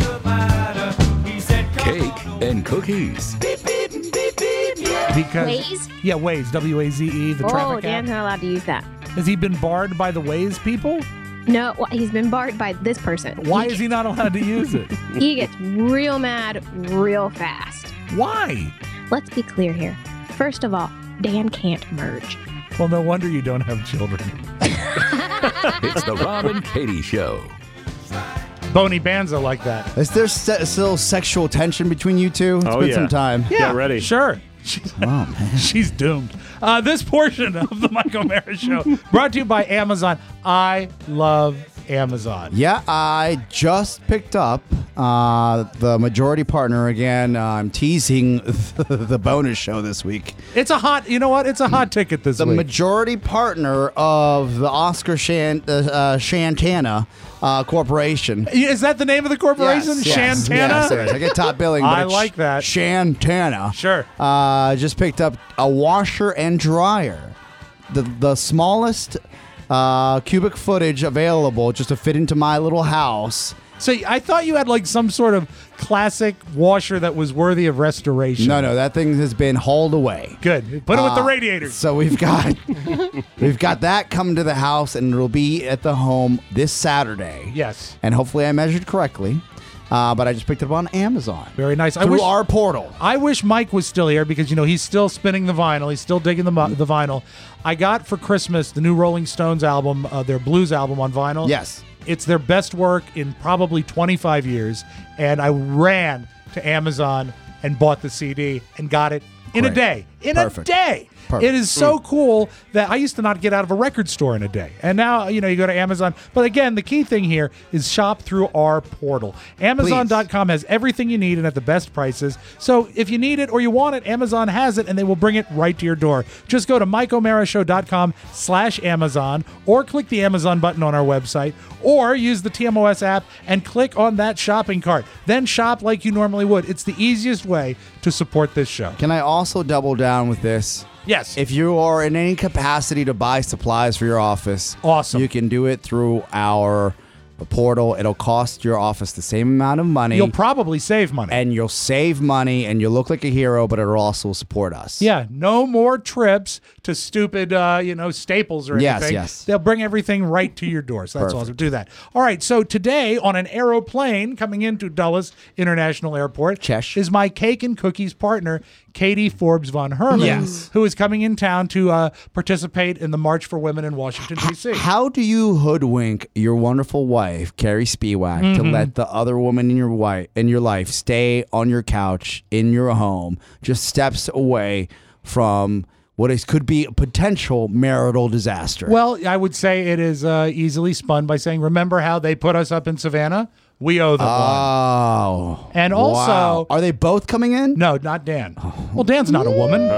Speaker 1: Cake and cookies.
Speaker 3: Because
Speaker 17: Waze?
Speaker 3: Yeah, Waze. Waze. The
Speaker 17: Oh,
Speaker 3: traffic app.
Speaker 17: Dan's not allowed to use that.
Speaker 3: Has he been barred by the Waze people?
Speaker 17: No, he's been barred by this person.
Speaker 3: Why is he not allowed to use it?
Speaker 17: He gets real mad real fast.
Speaker 3: Why?
Speaker 17: Let's be clear here. First of all, Dan can't merge.
Speaker 3: Well, no wonder you don't have children.
Speaker 1: It's the Rob and Katie Show.
Speaker 3: Boney Banzo like that.
Speaker 4: Is there still sexual tension between you two? It's been some time.
Speaker 3: Yeah,
Speaker 5: Get ready.
Speaker 3: Sure. She's doomed. This portion of the Mike O'Mara Show brought to you by Amazon. I love Amazon.
Speaker 4: Yeah, I just picked up the majority partner again. I'm teasing the bonus show this week.
Speaker 3: It's a hot, you know what? It's a hot ticket this
Speaker 4: The
Speaker 3: week.
Speaker 4: majority partner of the Oscar Shantana Corporation.
Speaker 3: Is that the name of the corporation?
Speaker 4: Yes,
Speaker 3: Shantana?
Speaker 4: yes. I get top billing. But
Speaker 3: I
Speaker 4: it's
Speaker 3: like that.
Speaker 4: Shantana.
Speaker 3: Sure.
Speaker 4: Just picked up a washer and dryer. The smallest cubic footage available just to fit into my little house.
Speaker 3: So I thought you had like some sort of classic washer that was worthy of restoration.
Speaker 4: No, that thing has been hauled away.
Speaker 3: Good. Put it with the radiators.
Speaker 4: So we've got that coming to the house, and it'll be at the home this Saturday.
Speaker 3: Yes.
Speaker 4: And hopefully I measured correctly. But I just picked it up on Amazon.
Speaker 3: Very nice.
Speaker 4: Through our portal.
Speaker 3: I wish Mike was still here because, he's still spinning the vinyl. He's still digging the vinyl. I got for Christmas the new Rolling Stones album, their blues album on vinyl.
Speaker 4: Yes.
Speaker 3: It's their best work in probably 25 years. And I ran to Amazon and bought the CD and got it In a
Speaker 4: Great.
Speaker 3: day. In
Speaker 4: Perfect.
Speaker 3: a day.
Speaker 4: Perfect.
Speaker 3: It is so cool that I used to not get out of a record store in a day. And now, you go to Amazon. But again, the key thing here is shop through our portal. Amazon.com has everything you need and at the best prices. So if you need it or you want it, Amazon has it and they will bring it right to your door. Just go to MikeO'MaraShow.com/Amazon or click the Amazon button on our website or use the TMOS app and click on that shopping cart. Then shop like you normally would. It's the easiest way to support this show.
Speaker 4: Can I also double down with this?
Speaker 3: Yes.
Speaker 4: If you are in any capacity to buy supplies for your office,
Speaker 3: awesome.
Speaker 4: You can do it through our portal. It'll cost your office the same amount of money.
Speaker 3: You'll probably save money.
Speaker 4: And you'll save money and you'll look like a hero, but it'll also support us.
Speaker 3: Yeah, no more trips to stupid, Staples or anything.
Speaker 4: Yes.
Speaker 3: They'll bring everything right to your door. So that's
Speaker 4: Perfect.
Speaker 3: awesome. Do that. All right. So today on an aeroplane coming into Dulles International Airport is my cake and cookies partner, Katie Forbes von Herman,
Speaker 4: Yes.
Speaker 3: who is coming in town to participate in the March for Women in Washington, D.C.
Speaker 4: How do you hoodwink your wonderful wife, Carrie Spiewak, to
Speaker 3: Mhm.
Speaker 4: let the other woman in your life stay on your couch in your home, just steps away from what could be a potential marital disaster?
Speaker 3: Well, I would say it is easily spun by saying, remember how they put us up in Savannah? We owe them one.
Speaker 4: Oh.
Speaker 3: And also...
Speaker 4: Wow. Are they both coming in?
Speaker 3: No, not Dan. Well, Dan's not a woman.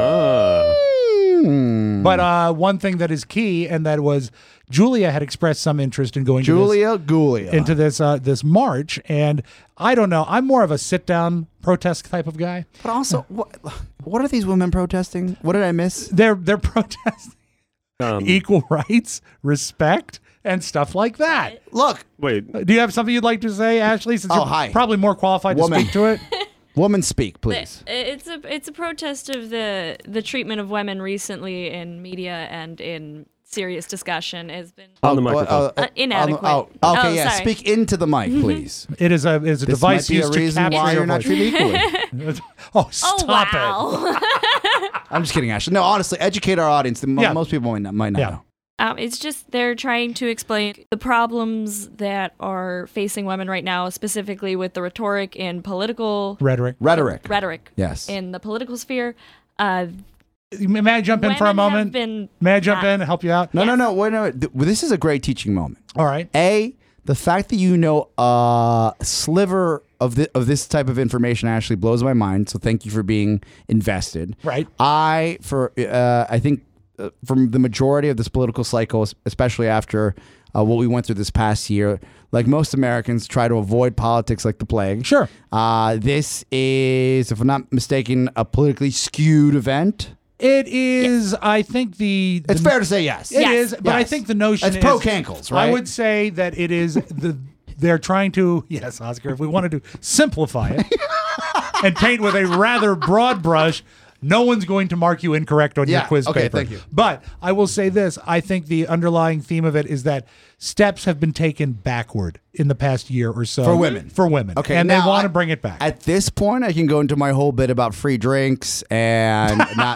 Speaker 3: But one thing that is key, and that was Julia had expressed some interest in going into this march, and I don't know. I'm more of a sit-down protest type of guy.
Speaker 4: But also, what are these women protesting? What did I miss?
Speaker 3: They're protesting equal rights, respect, and stuff like that.
Speaker 4: Look.
Speaker 5: Wait.
Speaker 3: Do you have something you'd like to say, Ashley? Since you're
Speaker 4: hi.
Speaker 3: probably more qualified to speak to it.
Speaker 4: Woman, speak, please.
Speaker 18: It's a protest of the treatment of women recently in media and in serious discussion has been
Speaker 5: on the microphone.
Speaker 18: inadequate.
Speaker 4: Okay, yeah.
Speaker 18: Sorry.
Speaker 4: Speak into the mic, please.
Speaker 3: It is a
Speaker 4: This
Speaker 3: device
Speaker 4: might be a
Speaker 3: used to
Speaker 4: reason
Speaker 3: capture
Speaker 4: why
Speaker 3: your
Speaker 4: you're not
Speaker 3: voice.
Speaker 4: treated equally.
Speaker 3: Oh, stop
Speaker 18: it.
Speaker 4: I'm just kidding, Ashley. No, honestly, educate our audience. Most people might not know.
Speaker 18: It's just they're trying to explain the problems that are facing women right now, specifically with the rhetoric and political
Speaker 4: Rhetoric. Yes.
Speaker 18: in the political sphere.
Speaker 3: May I jump in for a
Speaker 18: Women have
Speaker 3: moment?
Speaker 18: been
Speaker 3: May I jump in and help you out?
Speaker 4: No. Wait, no. This is a great teaching moment.
Speaker 3: All right.
Speaker 4: The fact that you know a sliver of this type of information actually blows my mind. So thank you for being invested.
Speaker 3: Right.
Speaker 4: I think from the majority of this political cycle, especially after what we went through this past year, like most Americans, try to avoid politics like the plague.
Speaker 3: Sure.
Speaker 4: This is, if I'm not mistaken, a politically skewed event.
Speaker 3: It is, I think
Speaker 4: It's fair to say yes.
Speaker 3: It is, but I
Speaker 4: Yes.
Speaker 3: think the notion
Speaker 4: It's
Speaker 3: is...
Speaker 4: pro-cankles, right?
Speaker 3: I would say that it is they're trying to, yes, Oscar, if we wanted to simplify it and paint with a rather broad brush, no one's going to mark you incorrect on your quiz
Speaker 4: okay,
Speaker 3: paper.
Speaker 4: thank you.
Speaker 3: But I will say this. I think the underlying theme of it is that steps have been taken backward in the past year or so.
Speaker 4: For women.
Speaker 3: For women.
Speaker 4: Okay,
Speaker 3: And they
Speaker 4: now
Speaker 3: want to bring it back.
Speaker 4: At this point, I can go into my whole bit about free drinks and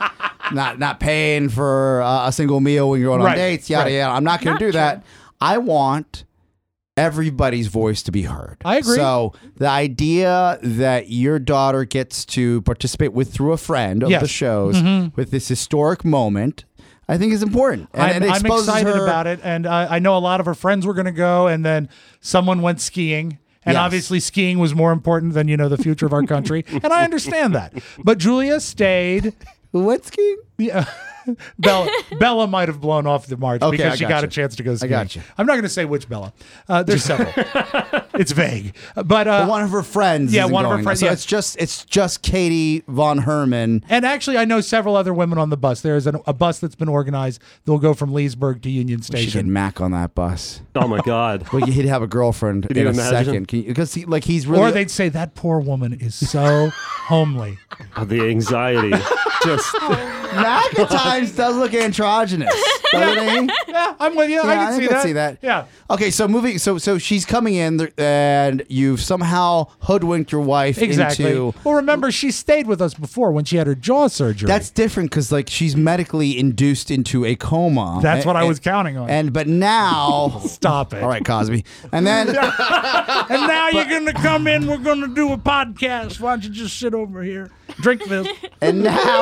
Speaker 4: not paying for a single meal when you're going on
Speaker 3: Right,
Speaker 4: dates. Yada
Speaker 3: right.
Speaker 4: yada. I'm not going
Speaker 18: Not
Speaker 4: to do
Speaker 18: true.
Speaker 4: that. I want everybody's voice to be heard.
Speaker 3: I agree.
Speaker 4: So the idea that your daughter gets to participate through a friend of
Speaker 3: Yes.
Speaker 4: the shows
Speaker 3: Mhm.
Speaker 4: with this historic moment, I think is important. And it
Speaker 3: I'm
Speaker 4: exposes
Speaker 3: excited
Speaker 4: her-
Speaker 3: about it, and I know a lot of her friends were going to go, and then someone went skiing. And
Speaker 4: Yes.
Speaker 3: obviously skiing was more important than, the future of our country. And I understand that. But Julia stayed.
Speaker 4: Who went skiing?
Speaker 3: Yeah. Bella might have blown off the march
Speaker 4: Okay,
Speaker 3: because
Speaker 4: I
Speaker 3: she
Speaker 4: got
Speaker 3: got a
Speaker 4: you.
Speaker 3: chance to go
Speaker 4: I
Speaker 3: skiing.
Speaker 4: got you.
Speaker 3: I'm not going to say which Bella. There's several. It's vague. But
Speaker 4: But one of her friends.
Speaker 3: yeah,
Speaker 4: isn't
Speaker 3: one of her
Speaker 4: going.
Speaker 3: friends,
Speaker 4: So
Speaker 3: yeah.
Speaker 4: it's just Katie von Herman.
Speaker 3: And actually, I know several other women on the bus. There's a bus that's been organized. They'll go from Leesburg to Union
Speaker 4: We should get
Speaker 3: Station.
Speaker 4: Mac on that bus.
Speaker 5: Oh my God.
Speaker 4: Well, he'd have a girlfriend
Speaker 5: Could
Speaker 4: in
Speaker 5: you
Speaker 4: a
Speaker 5: imagine?
Speaker 4: second. Because he's really.
Speaker 3: Or they'd say, that poor woman is so homely.
Speaker 5: Oh, the anxiety. Just
Speaker 4: Mac at times does look androgynous. doesn't he?
Speaker 3: Yeah, I'm with you. I can see that. Yeah.
Speaker 4: Okay, so moving. So she's coming in, and you've somehow hoodwinked your wife
Speaker 3: Exactly.
Speaker 4: into.
Speaker 3: Well, remember, she stayed with us before when she had her jaw surgery.
Speaker 4: That's different because like she's medically induced into a coma.
Speaker 3: That's what I was counting on.
Speaker 4: But now,
Speaker 3: stop it.
Speaker 4: All right, Cosby. And then,
Speaker 3: and now you're gonna come in. We're gonna do a podcast. Why don't you just sit over here, drink this?
Speaker 4: and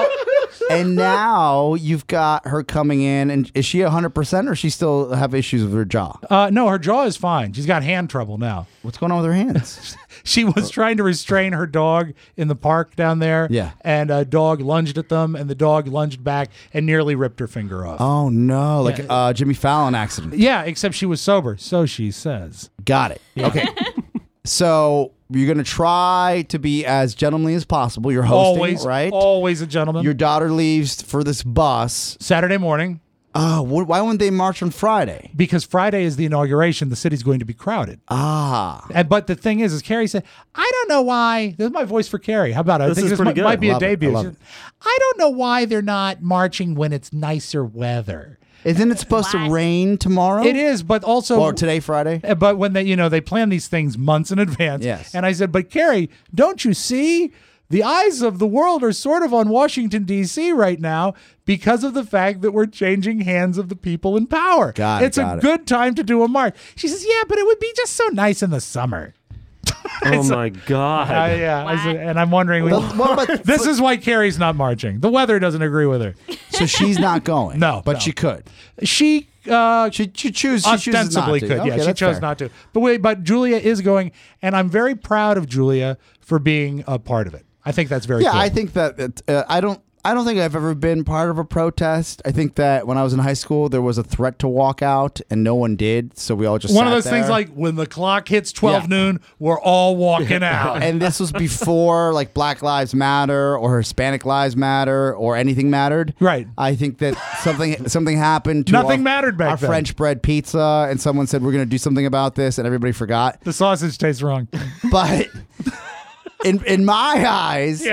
Speaker 4: now you've got her coming in, and is she 100% or she still have issues with her jaw?
Speaker 3: No, her jaw is fine. She's got hand trouble now.
Speaker 4: What's going on with her hands?
Speaker 3: She was trying to restrain her dog in the park down there.
Speaker 4: Yeah.
Speaker 3: And a dog lunged at them, and the dog lunged back and nearly ripped her finger off.
Speaker 4: Oh no, like Jimmy Fallon accident.
Speaker 3: Yeah, except she was sober, so she says.
Speaker 4: Got it. Okay. So you're going to try to be as gentlemanly as possible. You're hosting, right?
Speaker 3: Always a gentleman.
Speaker 4: Your daughter leaves for this bus.
Speaker 3: Saturday morning.
Speaker 4: Oh, why wouldn't they march on Friday?
Speaker 3: Because Friday is the inauguration. The city's going to be crowded. But the thing is Carrie said, I don't know why. This is my voice for Carrie. How about it?
Speaker 5: This is pretty good.
Speaker 3: Might be a
Speaker 4: Love it.
Speaker 3: debut.
Speaker 4: I love it.
Speaker 3: I don't know why they're not marching when it's nicer weather.
Speaker 4: Isn't it supposed to rain tomorrow?
Speaker 3: It is, but also
Speaker 4: or today, Friday.
Speaker 3: But when they plan these things months in advance.
Speaker 4: Yes.
Speaker 3: And I said, but Carrie, don't you see? The eyes of the world are sort of on Washington, D.C. right now because of the fact that we're changing hands of the people in power. It's a good time to do a march. She says, yeah, but it would be just so nice in the summer.
Speaker 5: Oh, my God.
Speaker 3: Yeah. I said, and I'm wondering, this is why Carrie's not marching. The weather doesn't agree with her.
Speaker 4: So she's not going.
Speaker 3: No.
Speaker 4: But she could.
Speaker 3: She
Speaker 4: chooses
Speaker 3: ostensibly
Speaker 4: not to.
Speaker 3: could.
Speaker 4: Okay,
Speaker 3: She
Speaker 4: that's
Speaker 3: chose
Speaker 4: fair.
Speaker 3: not to. But Julia is going, and I'm very proud of Julia for being a part of it. I think that's very cool.
Speaker 4: I think that I don't think I've ever been part of a protest. I think that when I was in high school, there was a threat to walk out, and no one did. So we all just
Speaker 3: one of
Speaker 4: sat
Speaker 3: those things
Speaker 4: there.
Speaker 3: like when the clock hits 12 noon, we're all walking out.
Speaker 4: And this was before like Black Lives Matter or Hispanic Lives Matter or anything mattered.
Speaker 3: Right.
Speaker 4: I think that something happened to
Speaker 3: Nothing mattered back
Speaker 4: our
Speaker 3: then.
Speaker 4: French bread pizza, and someone said we're going to do something about this, and everybody forgot.
Speaker 3: The sausage tastes wrong.
Speaker 4: But in my eyes,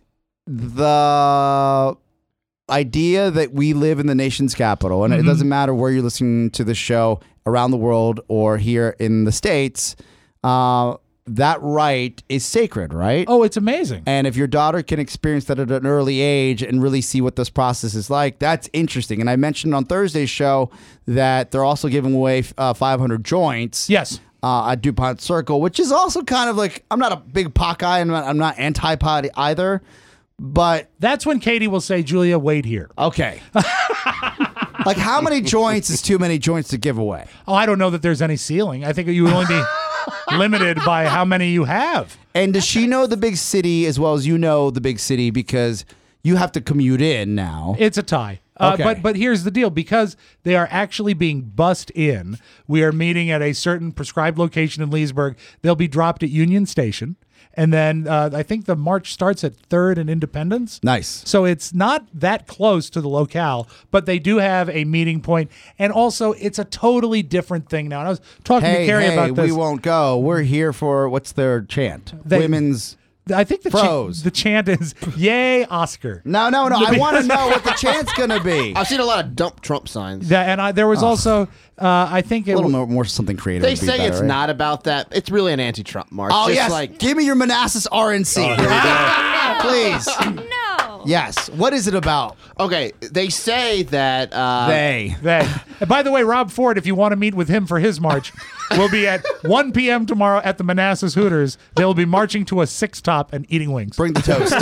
Speaker 4: the idea that we live in the nation's capital, and it doesn't matter where you're listening to the show around the world or here in the States, that right is sacred, right?
Speaker 3: Oh, it's amazing.
Speaker 4: And if your daughter can experience that at an early age and really see what this process is like, that's interesting. And I mentioned on Thursday's show that they're also giving away 500 joints.
Speaker 3: Yes.
Speaker 4: At DuPont Circle, which is also kind of like, I'm not a big pot guy, and I'm not anti-pot either, but...
Speaker 3: That's when Katie will say, Julia, wait here.
Speaker 4: Okay. Like, how many joints is too many joints to give away?
Speaker 3: Oh, I don't know that there's any ceiling. I think you would only be limited by how many you have.
Speaker 4: And does she know the big city as well as you know the big city, because you have to commute in now?
Speaker 3: It's a tie.
Speaker 4: Okay.
Speaker 3: But here's the deal. Because they are actually being bussed in, we are meeting at a certain prescribed location in Leesburg. They'll be dropped at Union Station. And then I think the march starts at 3rd and Independence.
Speaker 4: Nice.
Speaker 3: So it's not that close to the locale, but they do have a meeting point. And also, it's a totally different thing now. And I was talking to Carrie about this.
Speaker 4: We won't go. We're here for, what's their chant? Women's...
Speaker 3: I think
Speaker 4: Pros.
Speaker 3: the chant is, yay, Oscar.
Speaker 4: No. I want to know what the chant's going to be.
Speaker 6: I've seen a lot of dump Trump signs.
Speaker 3: Yeah, and there was also, I think
Speaker 4: a little more something creative.
Speaker 6: They
Speaker 4: would be
Speaker 6: say
Speaker 4: better,
Speaker 6: it's
Speaker 4: right?
Speaker 6: not about that. It's really an anti-Trump march.
Speaker 4: Oh,
Speaker 6: Just
Speaker 4: yes.
Speaker 6: like,
Speaker 4: Give me your Manassas RNC. Please.
Speaker 18: No.
Speaker 4: Yes. What is it about?
Speaker 6: okay, they say that
Speaker 4: They.
Speaker 3: And by the way, Rob Ford, if you want to meet with him for his march, will be at 1 p.m. tomorrow at the Manassas Hooters. They'll be marching to a 6-top and eating wings.
Speaker 4: Bring the toast.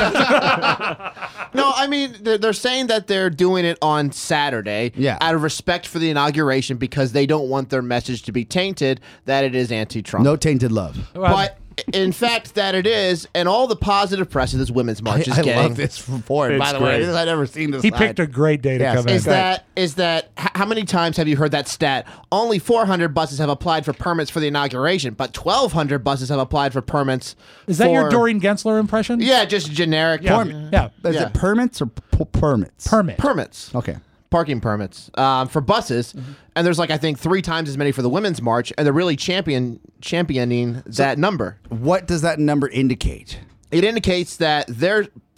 Speaker 6: No, I mean, they're saying that they're doing it on Saturday out of respect for the inauguration because they don't want their message to be tainted that it is anti-Trump.
Speaker 4: No tainted love.
Speaker 6: But in fact, that it is, and all the positive press that this women's march is getting.
Speaker 4: I love this report, by the way. I've never seen this.
Speaker 3: He picked a great day to come in.
Speaker 6: Is that how many times have you heard that stat? Only 400 buses have applied for permits for the inauguration, but 1,200 buses have applied for permits.
Speaker 3: Is that your Doreen Gensler impression?
Speaker 6: Yeah, just generic.
Speaker 3: Yeah.
Speaker 4: Is it permits or permits?
Speaker 6: Permits.
Speaker 4: Okay.
Speaker 6: Parking permits for buses, and there's I think 3 times as many for the women's march, and they're really championing that number.
Speaker 4: What does that number indicate?
Speaker 6: It indicates that they're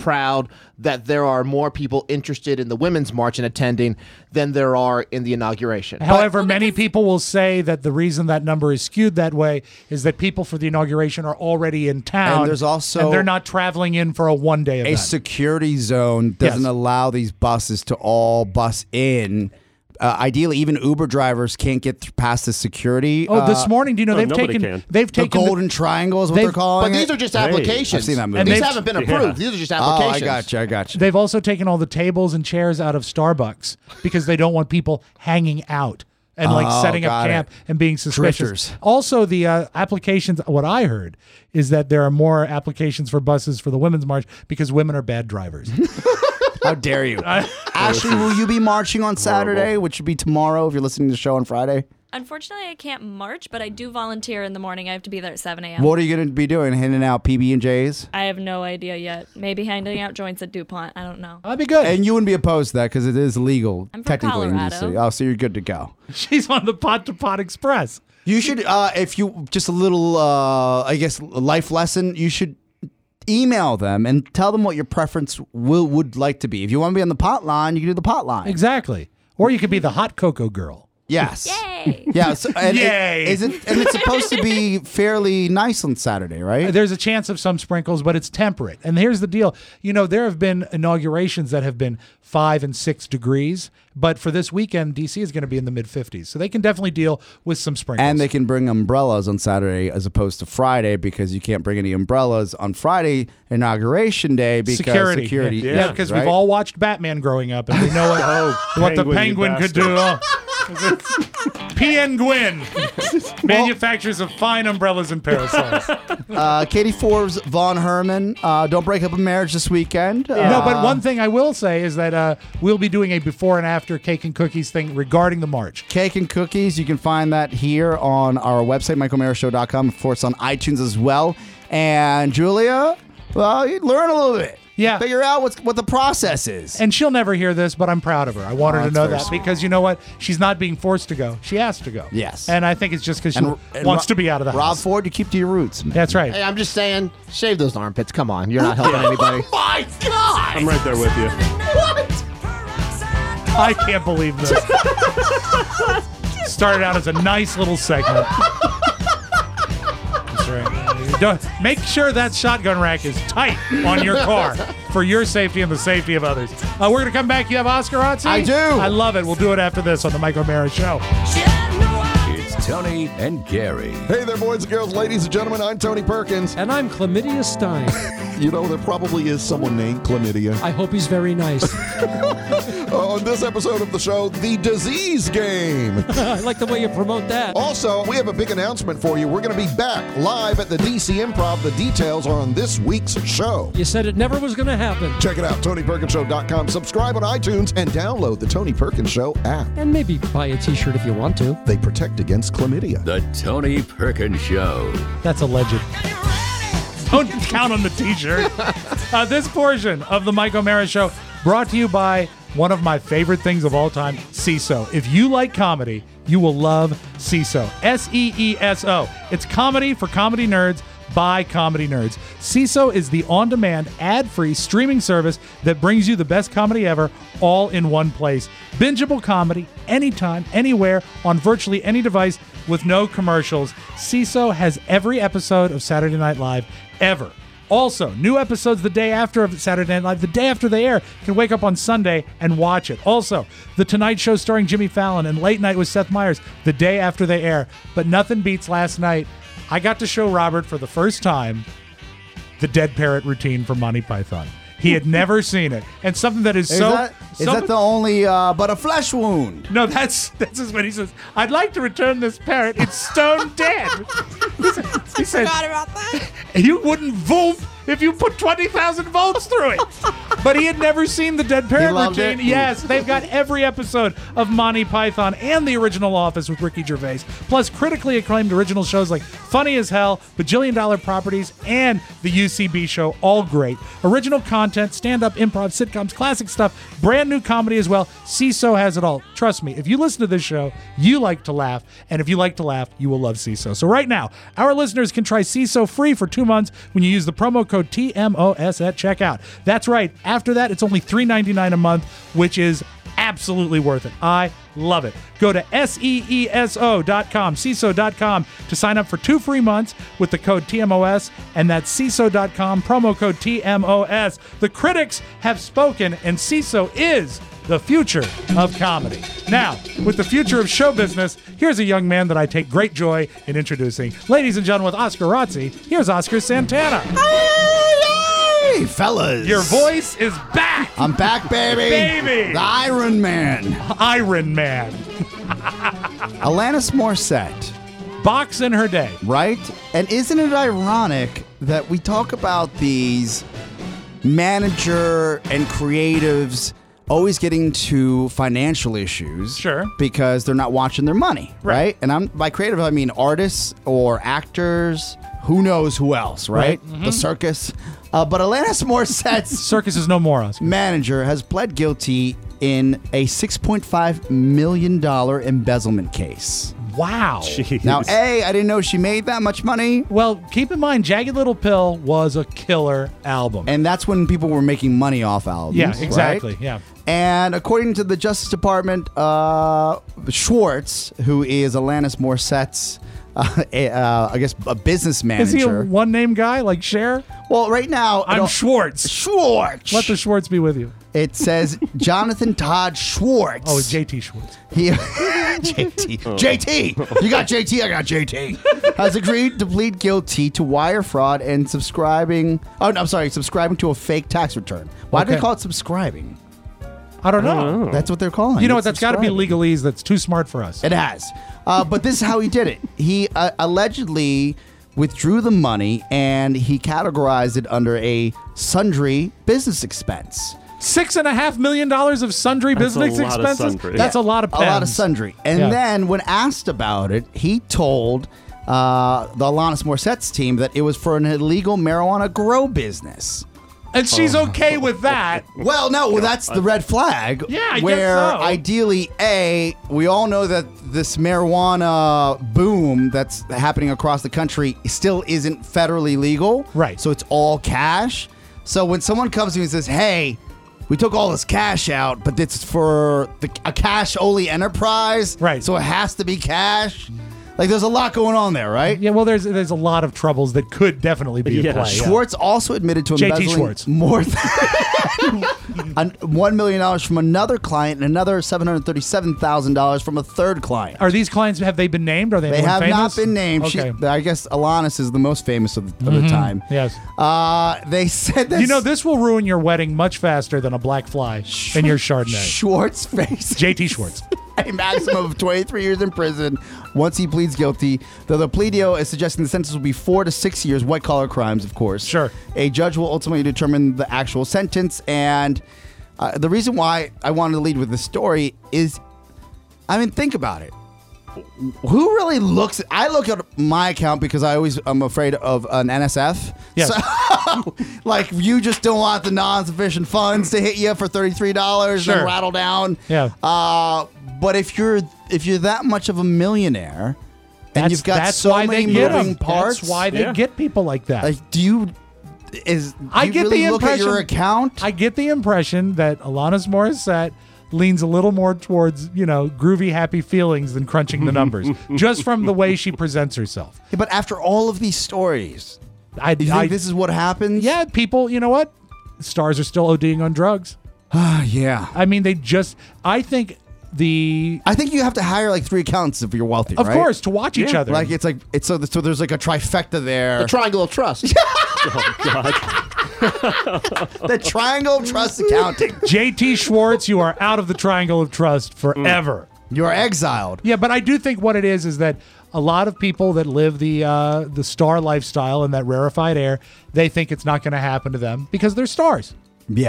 Speaker 6: proud that there are more people interested in the Women's March and attending than there are in the inauguration.
Speaker 3: However, many people will say that the reason that number is skewed that way is that people for the inauguration are already in town.
Speaker 4: And there's also
Speaker 3: and they're not traveling in for a one-day event.
Speaker 4: A security zone doesn't allow these buses to all bus in. Ideally, even Uber drivers can't get past the security.
Speaker 3: This morning, do you know they've taken
Speaker 4: the Golden Triangle is what they're calling
Speaker 6: But these
Speaker 4: it.
Speaker 6: are just applications.
Speaker 4: I've seen that movie.
Speaker 6: And these haven't been approved. These are just applications.
Speaker 4: I got you.
Speaker 3: They've also taken all the tables and chairs out of Starbucks because they don't want people hanging out and setting up camp and being suspicious.
Speaker 4: Drifters.
Speaker 3: Also, the applications, what I heard is that there are more applications for buses for the Women's March because women are bad drivers.
Speaker 4: How dare you? Ashley, will you be marching on Saturday, which would be tomorrow if you're listening to the show on Friday?
Speaker 18: Unfortunately, I can't march, but I do volunteer in the morning. I have to be there at 7 a.m.
Speaker 4: What are you going to be doing? Handing out PB&Js?
Speaker 18: I have no idea yet. Maybe handing out joints at DuPont. I don't know.
Speaker 3: That'd be good.
Speaker 4: And you wouldn't be opposed to that because it is legal,
Speaker 18: I'm from
Speaker 4: technically. in
Speaker 18: Colorado.
Speaker 4: DC. Oh, so you're good to go.
Speaker 3: She's on the Pot to Pot Express.
Speaker 4: You should, if you, just a little, I guess, life lesson, you should email them and tell them what your preference would like to be. If you want to be on the pot line, you can do the pot line.
Speaker 3: Exactly. Or you could be the hot cocoa girl.
Speaker 4: Yes.
Speaker 18: Yay!
Speaker 4: Yeah. So, and
Speaker 3: Yay!
Speaker 4: It's supposed to be fairly nice on Saturday, right?
Speaker 3: There's a chance of some sprinkles, but it's temperate. And here's the deal. You know, there have been inaugurations that have been 5 and 6 degrees, but for this weekend, DC is going to be in the mid-50s. So they can definitely deal with some sprinkles.
Speaker 4: And they can bring umbrellas on Saturday as opposed to Friday because you can't bring any umbrellas on Friday, inauguration day, because security.
Speaker 3: Yeah, because we've all watched Batman growing up, and we know what the penguin could do. Penguin manufacturers of fine umbrellas and parasols.
Speaker 4: Katie Forbes, Von Herman, don't break up a marriage this weekend.
Speaker 3: No, but one thing I will say is that we'll be doing a before and after cake and cookies thing regarding the march.
Speaker 4: Cake and cookies, you can find that here on our website, michaelmarashow.com. Of course, on iTunes as well. And Julia, well, you learn a little bit.
Speaker 3: Yeah.
Speaker 4: Figure out what the process is.
Speaker 3: And she'll never hear this, but I'm proud of her. I want her to
Speaker 4: that's
Speaker 3: know
Speaker 4: very
Speaker 3: that
Speaker 4: sweet.
Speaker 3: because you know what? She's not being forced to go. She has to go.
Speaker 4: Yes.
Speaker 3: And I think it's just because she wants to be out of the
Speaker 4: Rob
Speaker 3: house.
Speaker 4: Ford, you keep to your roots, man.
Speaker 3: That's right.
Speaker 6: Hey, I'm just saying, shave those armpits. Come on. You're not helping anybody.
Speaker 4: Oh my God!
Speaker 5: I'm right there with you.
Speaker 4: What?
Speaker 3: I can't believe this. Started out as a nice little segment. That's right. Make sure that shotgun rack is tight on your car for your safety and the safety of others. We're going to come back. You have Oscar Otzi?
Speaker 4: I do.
Speaker 3: I love it. We'll do it after this on the Mike O'Mara Show.
Speaker 1: It's Tony and Gary.
Speaker 19: Hey there, boys and girls, ladies and gentlemen. I'm Tony Perkins.
Speaker 20: And I'm Chlamydia Stein.
Speaker 19: You know, there probably is someone named Chlamydia.
Speaker 20: I hope he's very nice.
Speaker 19: On this episode of the show, the disease game.
Speaker 20: I like the way you promote that.
Speaker 19: Also, we have a big announcement for you. We're going to be back live at the DC Improv. The details are on this week's show.
Speaker 20: You said it never was going to happen.
Speaker 19: Check it out, TonyPerkinsShow.com. Subscribe on iTunes and download the Tony Perkins Show app.
Speaker 20: And maybe buy a t-shirt if you want to.
Speaker 19: They protect against chlamydia.
Speaker 1: The Tony Perkins Show.
Speaker 3: That's a legend. Don't count on the t-shirt. This portion of the Mike O'Mara Show brought to you by one of my favorite things of all time, CISO. If you like comedy, you will love CISO. SEESO. It's comedy for comedy nerds by comedy nerds. CISO is the on-demand, ad-free streaming service that brings you the best comedy ever all in one place. Bingeable comedy anytime, anywhere, on virtually any device with no commercials. CISO has every episode of Saturday Night Live ever. Also, new episodes the day after of Saturday Night Live, the day after they air. You can wake up on Sunday and watch it. Also, The Tonight Show starring Jimmy Fallon and Late Night with Seth Meyers the day after they air. But nothing beats last night. I got to show Robert for the first time the Dead Parrot routine from Monty Python. He had never seen it. And something that is
Speaker 4: Is that the only but a flesh wound?
Speaker 3: No, that's when he says, I'd like to return this parrot. It's stone dead. He said,
Speaker 10: Forgot about that.
Speaker 3: you wouldn't volt if you put 20,000 volts through it. But he had never seen the Dead Parrot
Speaker 4: loved
Speaker 3: routine.
Speaker 4: it?
Speaker 3: Yes, they've got every episode of Monty Python and The Original Office with Ricky Gervais, plus critically acclaimed original shows like Funny as Hell, Bajillion Dollar Properties, and The UCB Show, all great. Original content, stand-up, improv, sitcoms, classic stuff, brand new comedy as well. CISO has it all. Trust me, if you listen to this show, you like to laugh, and if you like to laugh, you will love CISO. So right now, our listeners can try CISO free for 2 months when you use the promo code TMOS at checkout. That's right. After that, it's only $3.99 a month, which is absolutely worth it. I love it. Go to SEESO.com, CISO.com to sign up for 2 free months with the code TMOS, and that's CISO.com, promo code TMOS. The critics have spoken, and CISO is the future of comedy. Now, with the future of show business, here's a young man that I take great joy in introducing. Ladies and gentlemen, with Oscar Razzi, here's Oscar Santana.
Speaker 4: Hey, fellas.
Speaker 3: Your voice is back.
Speaker 4: I'm back, baby.
Speaker 3: Baby.
Speaker 4: The Iron Man.
Speaker 3: Iron Man.
Speaker 4: Alanis Morissette.
Speaker 3: Box in her day.
Speaker 4: Right? And isn't it ironic that we talk about these manager and creatives always getting to financial issues?
Speaker 3: Sure.
Speaker 4: Because they're not watching their money, right? And by creative, I mean artists or actors. Who knows who else, right?
Speaker 3: Mm-hmm.
Speaker 4: The circus. But Alanis Morissette's
Speaker 3: circus is no more, Oscar.
Speaker 4: Manager has pled guilty in a $6.5 million embezzlement case.
Speaker 3: Wow.
Speaker 5: Jeez.
Speaker 4: Now, I didn't know she made that much money.
Speaker 3: Well, keep in mind, Jagged Little Pill was a killer album.
Speaker 4: And that's when people were making money off albums.
Speaker 3: Yeah, exactly.
Speaker 4: Right?
Speaker 3: Yeah.
Speaker 4: And according to the Justice Department, Schwartz, who is Alanis Morissette's, I guess, a business manager.
Speaker 3: Is he a one-name guy like Cher?
Speaker 4: Well, right now...
Speaker 3: I'm Schwartz.
Speaker 4: Schwartz.
Speaker 3: Let the Schwartz be with you.
Speaker 4: It says Jonathan Todd Schwartz.
Speaker 3: Oh, JT Schwartz.
Speaker 4: JT. JT. You got JT, I got JT. Has agreed to plead guilty to wire fraud and subscribing to a fake tax return. Why do they call it subscribing?
Speaker 3: I don't know.
Speaker 4: That's what they're calling.
Speaker 3: You know
Speaker 4: it.
Speaker 3: what? That's got to be legalese. That's too smart for us.
Speaker 4: It has. But this is how he did it. He allegedly withdrew the money and he categorized it under a sundry business expense.
Speaker 3: $6.5 million of sundry business expenses. That's a lot of pens.
Speaker 4: A lot of sundry. And then when asked about it, he told the Alanis Morissette's team that it was for an illegal marijuana grow business.
Speaker 3: And she's okay with that.
Speaker 4: Well, no, that's the red flag.
Speaker 3: Yeah, I
Speaker 4: where
Speaker 3: guess so.
Speaker 4: Ideally, we all know that this marijuana boom that's happening across the country still isn't federally legal.
Speaker 3: Right.
Speaker 4: So it's all cash. So when someone comes to me and says, hey, we took all this cash out, but it's for a cash-only enterprise.
Speaker 3: Right.
Speaker 4: So it has to be cash. Like, there's a lot going on there, right?
Speaker 3: Yeah, well, there's a lot of troubles that could definitely be at play.
Speaker 4: Schwartz also admitted to embezzling more than $1 million from another client and another $737,000 from a third client.
Speaker 3: Are these clients, have they been named? Are they
Speaker 4: They have
Speaker 3: famous?
Speaker 4: not been named.
Speaker 3: Okay.
Speaker 4: I guess Alanis is the most famous of the time.
Speaker 3: Yes.
Speaker 4: They said this.
Speaker 3: You know, this will ruin your wedding much faster than a black fly in your Chardonnay.
Speaker 4: Schwartz face.
Speaker 3: JT Schwartz.
Speaker 4: A maximum of 23 years in prison once he pleads guilty. Though the plea deal is suggesting the sentence will be 4 to 6 years, white-collar crimes, of course.
Speaker 3: Sure.
Speaker 4: A judge will ultimately determine the actual sentence. And the reason why I wanted to lead with this story is, I mean, think about it. Who really looks? I look at my account because I'm afraid of an NSF.
Speaker 3: Yes.
Speaker 4: So, like, you just don't want the non-sufficient funds to hit you for $33
Speaker 3: Sure.
Speaker 4: and rattle down.
Speaker 3: Yeah.
Speaker 4: But if you're that much of a millionaire and you've got
Speaker 3: that's
Speaker 4: so
Speaker 3: why
Speaker 4: many
Speaker 3: they get
Speaker 4: moving
Speaker 3: them.
Speaker 4: parts,
Speaker 3: That's why they get people like that.
Speaker 4: like, do you really look at your account?
Speaker 3: I get the impression that Alanis Morissette leans a little more towards, groovy, happy feelings than crunching the numbers, just from the way she presents herself.
Speaker 4: Yeah, but after all of these stories, you think this is what happens?
Speaker 3: Yeah, people, you know what? Stars are still ODing on drugs.
Speaker 4: Yeah.
Speaker 3: I mean, I think
Speaker 4: you have to hire like 3 accountants if you're wealthy,
Speaker 3: Of
Speaker 4: right?
Speaker 3: course, to watch each other.
Speaker 4: Like so there's like a trifecta there.
Speaker 6: The Triangle of Trust.
Speaker 5: Oh, God.
Speaker 4: The Triangle of Trust accounting.
Speaker 3: JT Schwartz, you are out of the Triangle of Trust forever.
Speaker 4: You are exiled.
Speaker 3: Yeah, but I do think what it is that a lot of people that live the star lifestyle and that rarefied air, they think it's not going to happen to them because they're stars.
Speaker 4: Yeah.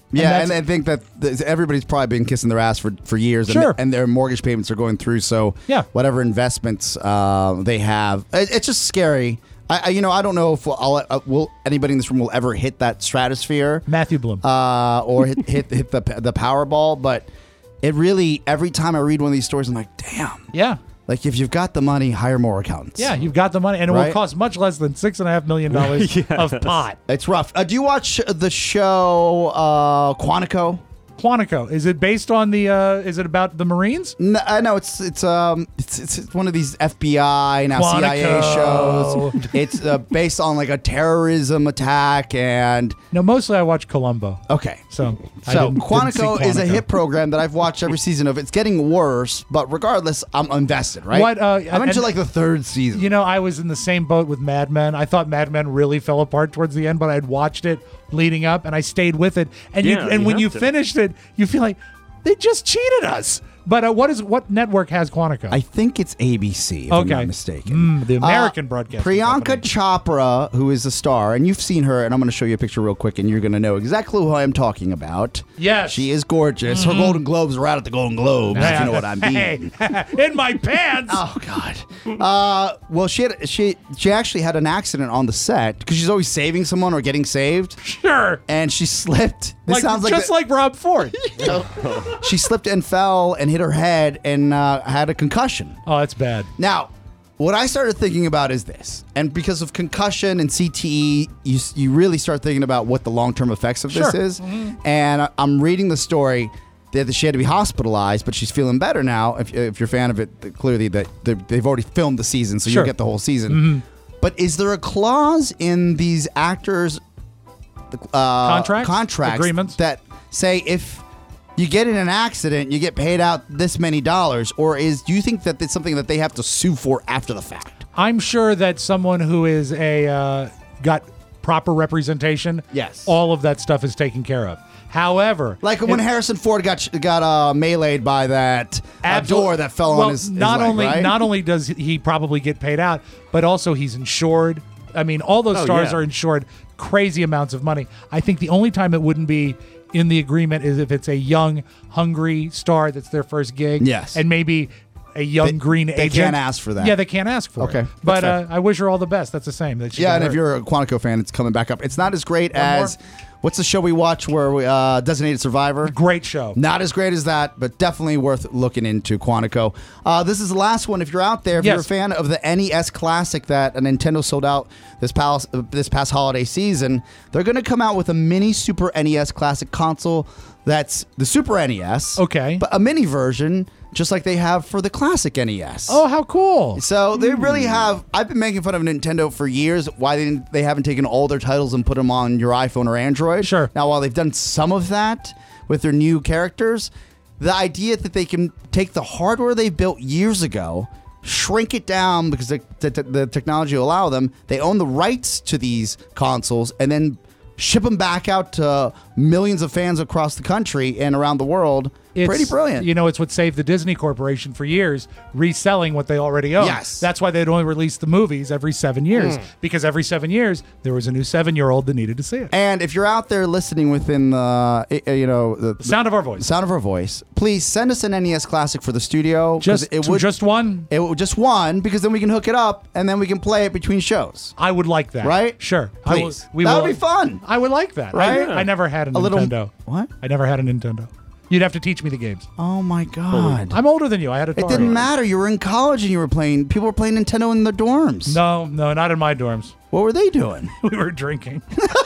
Speaker 4: Yeah, and I think that everybody's probably been kissing their ass for years,
Speaker 3: Sure.
Speaker 4: and their mortgage payments are going through. So whatever investments they have, it's just scary. I don't know if will anybody in this room will ever hit that stratosphere,
Speaker 3: Matthew Bloom,
Speaker 4: or hit the Powerball. But it really, every time I read one of these stories, I'm like, damn.
Speaker 3: Yeah.
Speaker 4: Like, if you've got the money, hire more accountants.
Speaker 3: Yeah, you've got the money, and it will cost much less than $6.5 million of pot.
Speaker 4: It's rough. Do you watch the show Quantico?
Speaker 3: Quantico, is it based on the? Is it about the Marines?
Speaker 4: No, it's one of these FBI now CIA shows. It's based on like a terrorism attack, and
Speaker 3: no, mostly I watch Columbo.
Speaker 4: Okay,
Speaker 3: so
Speaker 4: Quantico is a hit program that I've watched every season of. It's getting worse, but regardless, I'm invested. Right?
Speaker 3: What?
Speaker 4: I'm into like the third season.
Speaker 3: You know, I was in the same boat with Mad Men. I thought Mad Men really fell apart towards the end, but I had watched it leading up, and I stayed with it. And when you finished it, you feel like they just cheated us. But what network has Quantico?
Speaker 4: I think it's ABC, if I'm not mistaken.
Speaker 3: The American broadcasting
Speaker 4: Priyanka
Speaker 3: company.
Speaker 4: Chopra, who is a star, and you've seen her, and I'm going to show you a picture real quick, and you're going to know exactly who I'm talking about.
Speaker 3: Yes.
Speaker 4: She is gorgeous. Her Golden Globes are out at the Golden Globes, if you know what I mean.
Speaker 3: In my pants!
Speaker 4: Oh, God. Well, she actually had an accident on the set, because she's always saving someone or getting saved.
Speaker 3: Sure.
Speaker 4: And she slipped. This sounds
Speaker 3: like Rob Ford.
Speaker 4: She slipped and fell and hit her head and had a concussion.
Speaker 3: Oh, that's bad.
Speaker 4: Now, what I started thinking about is this, and because of concussion and CTE, you really start thinking about what the long-term effects of this is. And I'm reading the story that she had to be hospitalized, but she's feeling better now. If you're a fan of it, clearly that they've already filmed the season, so you'll get the whole season. But is there a clause in these actors' contracts
Speaker 3: agreements
Speaker 4: that say if you get in an accident, you get paid out this many dollars, or do you think that it's something that they have to sue for after the fact?
Speaker 3: I'm sure that someone who is got proper representation, all of that stuff is taken care of. However,
Speaker 4: like when Harrison Ford got meleeed by that door that fell on his leg, right?
Speaker 3: Not only does he probably get paid out, but also he's insured. I mean, all those stars are insured crazy amounts of money. I think the only time it wouldn't be in the agreement is if it's a young, hungry star that's their first gig.
Speaker 4: Yes.
Speaker 3: And maybe a young green agent.
Speaker 4: They can't ask for that.
Speaker 3: Yeah, they can't ask for it. But I wish her all the best. That's the same.
Speaker 4: And if you're a Quantico fan, it's coming back up. It's not as great as... What's the show we watch where we Designated Survivor?
Speaker 3: Great show.
Speaker 4: Not as great as that, but definitely worth looking into, Quantico. This is the last one. If you're out there, if you're a fan of the NES Classic that Nintendo sold out this past holiday season, they're going to come out with a mini Super NES Classic console that's the Super NES.
Speaker 3: Okay.
Speaker 4: But a mini version, just like they have for the classic NES.
Speaker 3: Oh, how cool.
Speaker 4: So they really have... I've been making fun of Nintendo for years, why they haven't taken all their titles and put them on your iPhone or Android.
Speaker 3: Sure.
Speaker 4: Now, while they've done some of that with their new characters, the idea that they can take the hardware they built years ago, shrink it down because the technology will allow them, they own the rights to these consoles, and then ship them back out to millions of fans across the country and around the world. Pretty brilliant.
Speaker 3: You know, it's what saved the Disney Corporation for years, reselling what they already own.
Speaker 4: Yes.
Speaker 3: That's why they'd only release the movies every 7 years, because every 7 years there was a new 7-year-old that needed to see it.
Speaker 4: And if you're out there listening within the
Speaker 3: sound of our voice,
Speaker 4: please send us an NES Classic for the studio.
Speaker 3: Just one?
Speaker 4: Just one, because then we can hook it up and then we can play it between shows.
Speaker 3: I would like that.
Speaker 4: Right?
Speaker 3: Sure.
Speaker 4: Please. That would be fun.
Speaker 3: I would like that.
Speaker 4: Right?
Speaker 3: I never had a Nintendo.
Speaker 4: What?
Speaker 3: I never had a Nintendo. You'd have to teach me the games.
Speaker 4: Oh my God.
Speaker 3: I'm older than you. I had Atari.
Speaker 4: It didn't matter. You were in college and you were playing. People were playing Nintendo in the dorms.
Speaker 3: No, not in my dorms.
Speaker 4: What were they doing?
Speaker 3: We were drinking.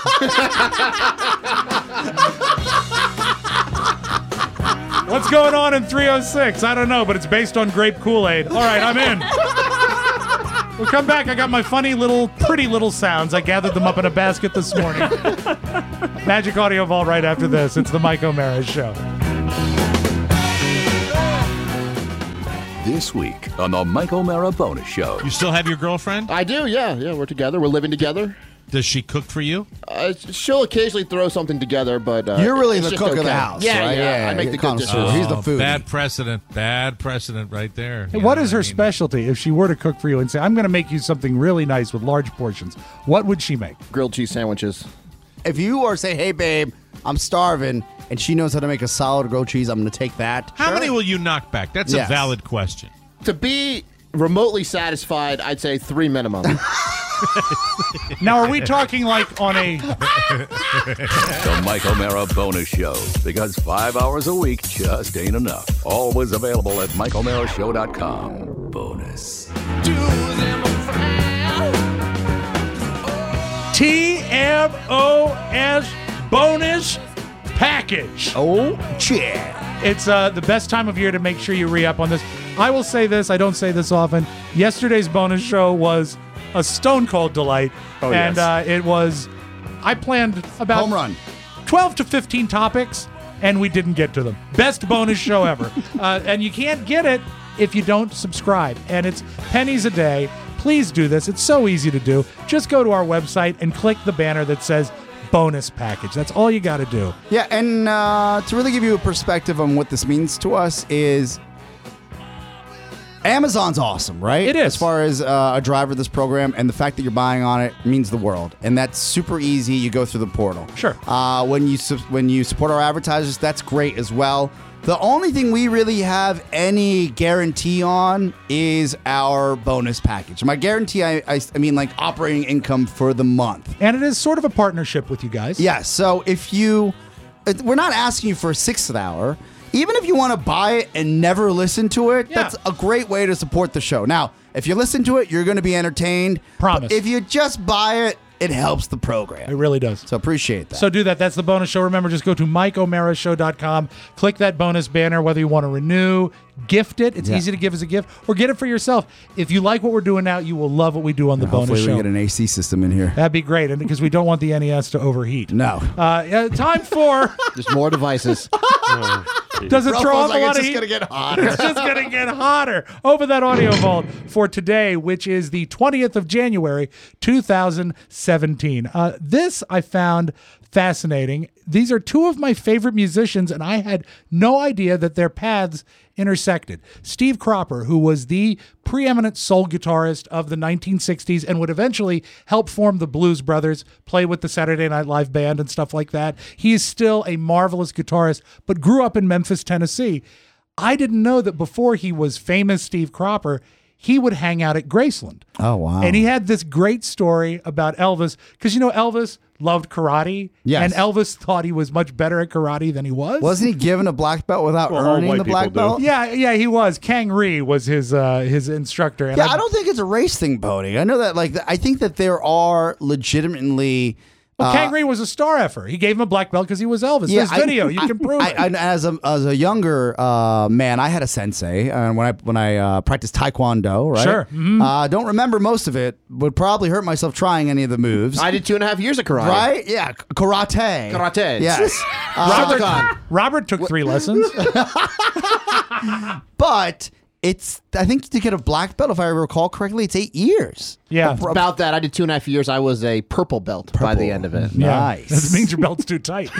Speaker 3: What's going on in 306? I don't know, but it's based on grape Kool-Aid. All right, I'm in. We'll come back. I got my pretty little sounds. I gathered them up in a basket this morning. Magic Audio Vault right after this. It's the Mike O'Mara Show.
Speaker 1: This week on the Mike O'Mara Bonus Show.
Speaker 6: You still have your girlfriend? I do, yeah. We're together. We're living together.
Speaker 11: Does she cook for you?
Speaker 6: She'll occasionally throw something together, but...
Speaker 4: You're really
Speaker 6: it's
Speaker 4: the
Speaker 6: just
Speaker 4: cook of
Speaker 6: okay.
Speaker 4: the house,
Speaker 6: Yeah,
Speaker 4: right?
Speaker 6: yeah. I make the good dishes.
Speaker 4: He's the foodie.
Speaker 11: Bad precedent right there.
Speaker 3: Hey, what is her specialty? If she were to cook for you and say, I'm going to make you something really nice with large portions, what would she make?
Speaker 6: Grilled cheese sandwiches.
Speaker 4: if you are saying, hey, babe, I'm starving, and she knows how to make a solid grilled cheese, I'm going to take that.
Speaker 21: How many will you knock back? That's a valid question.
Speaker 6: To be remotely satisfied, I'd say 3 minimum.
Speaker 3: Now, are we talking like on a...
Speaker 1: The Mike O'Mara Bonus Show, because 5 hours a week just ain't enough. Always available at MikeO'MaraShow.com. Bonus.
Speaker 3: TMOS bonus package.
Speaker 4: Oh, yeah.
Speaker 3: It's the best time of year to make sure you re-up on this. I will say this. I don't say this often. Yesterday's bonus show was a stone cold delight.
Speaker 5: Oh,
Speaker 3: and
Speaker 5: yes.
Speaker 3: It was, I planned about
Speaker 4: home run
Speaker 3: 12 to 15 topics, and we didn't get to them. Best bonus show ever. And you can't get it if you don't subscribe. And it's pennies a day. Please do this. It's so easy to do. Just go to our website and click the banner that says bonus package. That's all you got to do.
Speaker 4: Yeah, and to really give you a perspective on what this means to us is Amazon's awesome, right?
Speaker 3: It is.
Speaker 4: As far as a driver of this program, and the fact that you're buying on it means the world. And that's super easy. You go through the portal.
Speaker 3: Sure.
Speaker 4: When you support our advertisers, that's great as well. The only thing we really have any guarantee on is our bonus package. My guarantee, I mean like operating income for the month.
Speaker 3: And it is sort of a partnership with you guys.
Speaker 4: Yeah, so if you, we're not asking you for a 6th hour. Even if you want to buy it and never listen to it, that's a great way to support the show. Now, if you listen to it, you're going to be entertained.
Speaker 3: Promise.
Speaker 4: But if you just buy it, it helps the program.
Speaker 3: It really does.
Speaker 4: So appreciate that.
Speaker 3: So do that. That's the bonus show. Remember, just go to MikeO'MaraShow.com. Click that bonus banner, whether you want to renew, gift it. It's easy to give as a gift, or get it for yourself. If you like what we're doing now, you will love what we do on the bonus
Speaker 4: Hopefully
Speaker 3: show.
Speaker 4: we get an AC system in here.
Speaker 3: That'd be great, and because we don't want the NES to overheat.
Speaker 4: No.
Speaker 3: Time for...
Speaker 6: Just more devices.
Speaker 3: Does it throw off a lot of
Speaker 4: It's
Speaker 3: heat?
Speaker 4: just going to get hotter.
Speaker 3: It's just going to get hotter. Open that audio vault for today, which is the 20th of January, 2017. This I found fascinating. These are two of my favorite musicians, and I had no idea that their paths intersected. Steve Cropper, who was the preeminent soul guitarist of the 1960s and would eventually help form the Blues Brothers, play with the Saturday Night Live band and stuff like that. He is still a marvelous guitarist, but grew up in Memphis, Tennessee. I didn't know that before he was famous Steve Cropper, he would hang out at Graceland.
Speaker 4: Oh, wow.
Speaker 3: And he had this great story about Elvis, because, you know, Elvis loved karate.
Speaker 4: Yes.
Speaker 3: And Elvis thought he was much better at karate than he was.
Speaker 4: Wasn't he given a black belt without earning the black belt?
Speaker 3: Yeah, he was. Kang Ree was his instructor. And
Speaker 4: Yeah, I don't think it's a race thing, Bodie. I know that, I think that there are legitimately...
Speaker 3: Well, Kang Ree was a star effer. He gave him a black belt because he was Elvis. There's video. You can prove it.
Speaker 4: As a younger man, I had a sensei when I practiced Taekwondo, right?
Speaker 3: Sure. Mm-hmm.
Speaker 4: Don't remember most of it. Would probably hurt myself trying any of the moves.
Speaker 6: I did 2.5 years of karate.
Speaker 4: Right? Yeah. Karate.
Speaker 6: Yes.
Speaker 3: Robert took 3 lessons.
Speaker 4: But I think to get a black belt, if I recall correctly, it's 8 years.
Speaker 3: Yeah.
Speaker 6: About that, I did 2.5 years. I was a purple belt by the end of it.
Speaker 3: Yeah.
Speaker 4: Nice.
Speaker 3: That means your belt's too tight.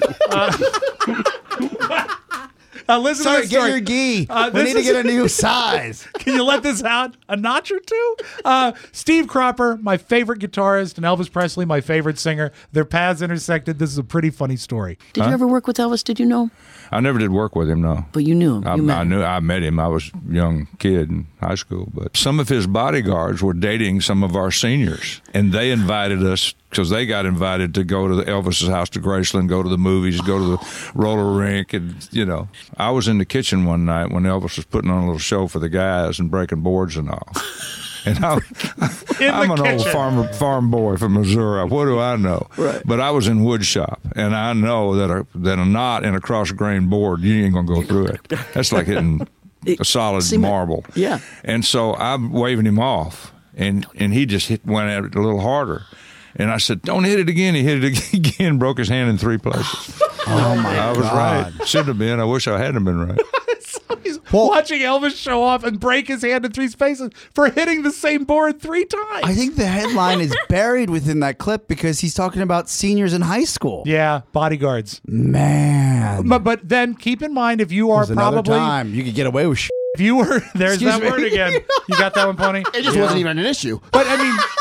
Speaker 3: Listen
Speaker 4: Sorry,
Speaker 3: to this
Speaker 4: get
Speaker 3: story.
Speaker 4: your gi. We need to get a new size.
Speaker 3: Can you let this out a notch or two? Steve Cropper, my favorite guitarist, and Elvis Presley, my favorite singer. Their paths intersected. This is a pretty funny story.
Speaker 22: Did you ever work with Elvis? Did you know him?
Speaker 23: I never did work with him, no.
Speaker 22: But you knew him.
Speaker 23: I met him. I was a young kid in high school. But some of his bodyguards were dating some of our seniors, and they invited us because they got invited to go to the Elvis's house to Graceland, go to the movies, go to the roller rink, and I was in the kitchen one night when Elvis was putting on a little show for the guys and breaking boards and all. And I'm an old farm boy from Missouri. What do I know?
Speaker 4: Right.
Speaker 23: But I was in wood shop, and I know that a knot in a cross-grain board, you ain't gonna go through it. That's like hitting a solid marble.
Speaker 22: Yeah.
Speaker 23: And so I'm waving him off, and he just went at it a little harder. And I said, "Don't hit it again." He hit it again, broke his hand in 3 places.
Speaker 4: Oh my God!
Speaker 23: I was right. Shouldn't have been. I wish I hadn't been right.
Speaker 3: So he's watching Elvis show off and break his hand in 3 spaces for hitting the same board 3 times.
Speaker 4: I think the headline is buried within that clip because he's talking about seniors in high school.
Speaker 3: Yeah, bodyguards.
Speaker 4: Man.
Speaker 3: But then keep in mind, if you are
Speaker 4: There's another
Speaker 3: probably
Speaker 4: time you could get away with shit.
Speaker 3: If you were, there's
Speaker 4: Excuse
Speaker 3: that
Speaker 4: me.
Speaker 3: word again. You got that one, Pony?
Speaker 6: It just wasn't even an issue.
Speaker 3: But I mean,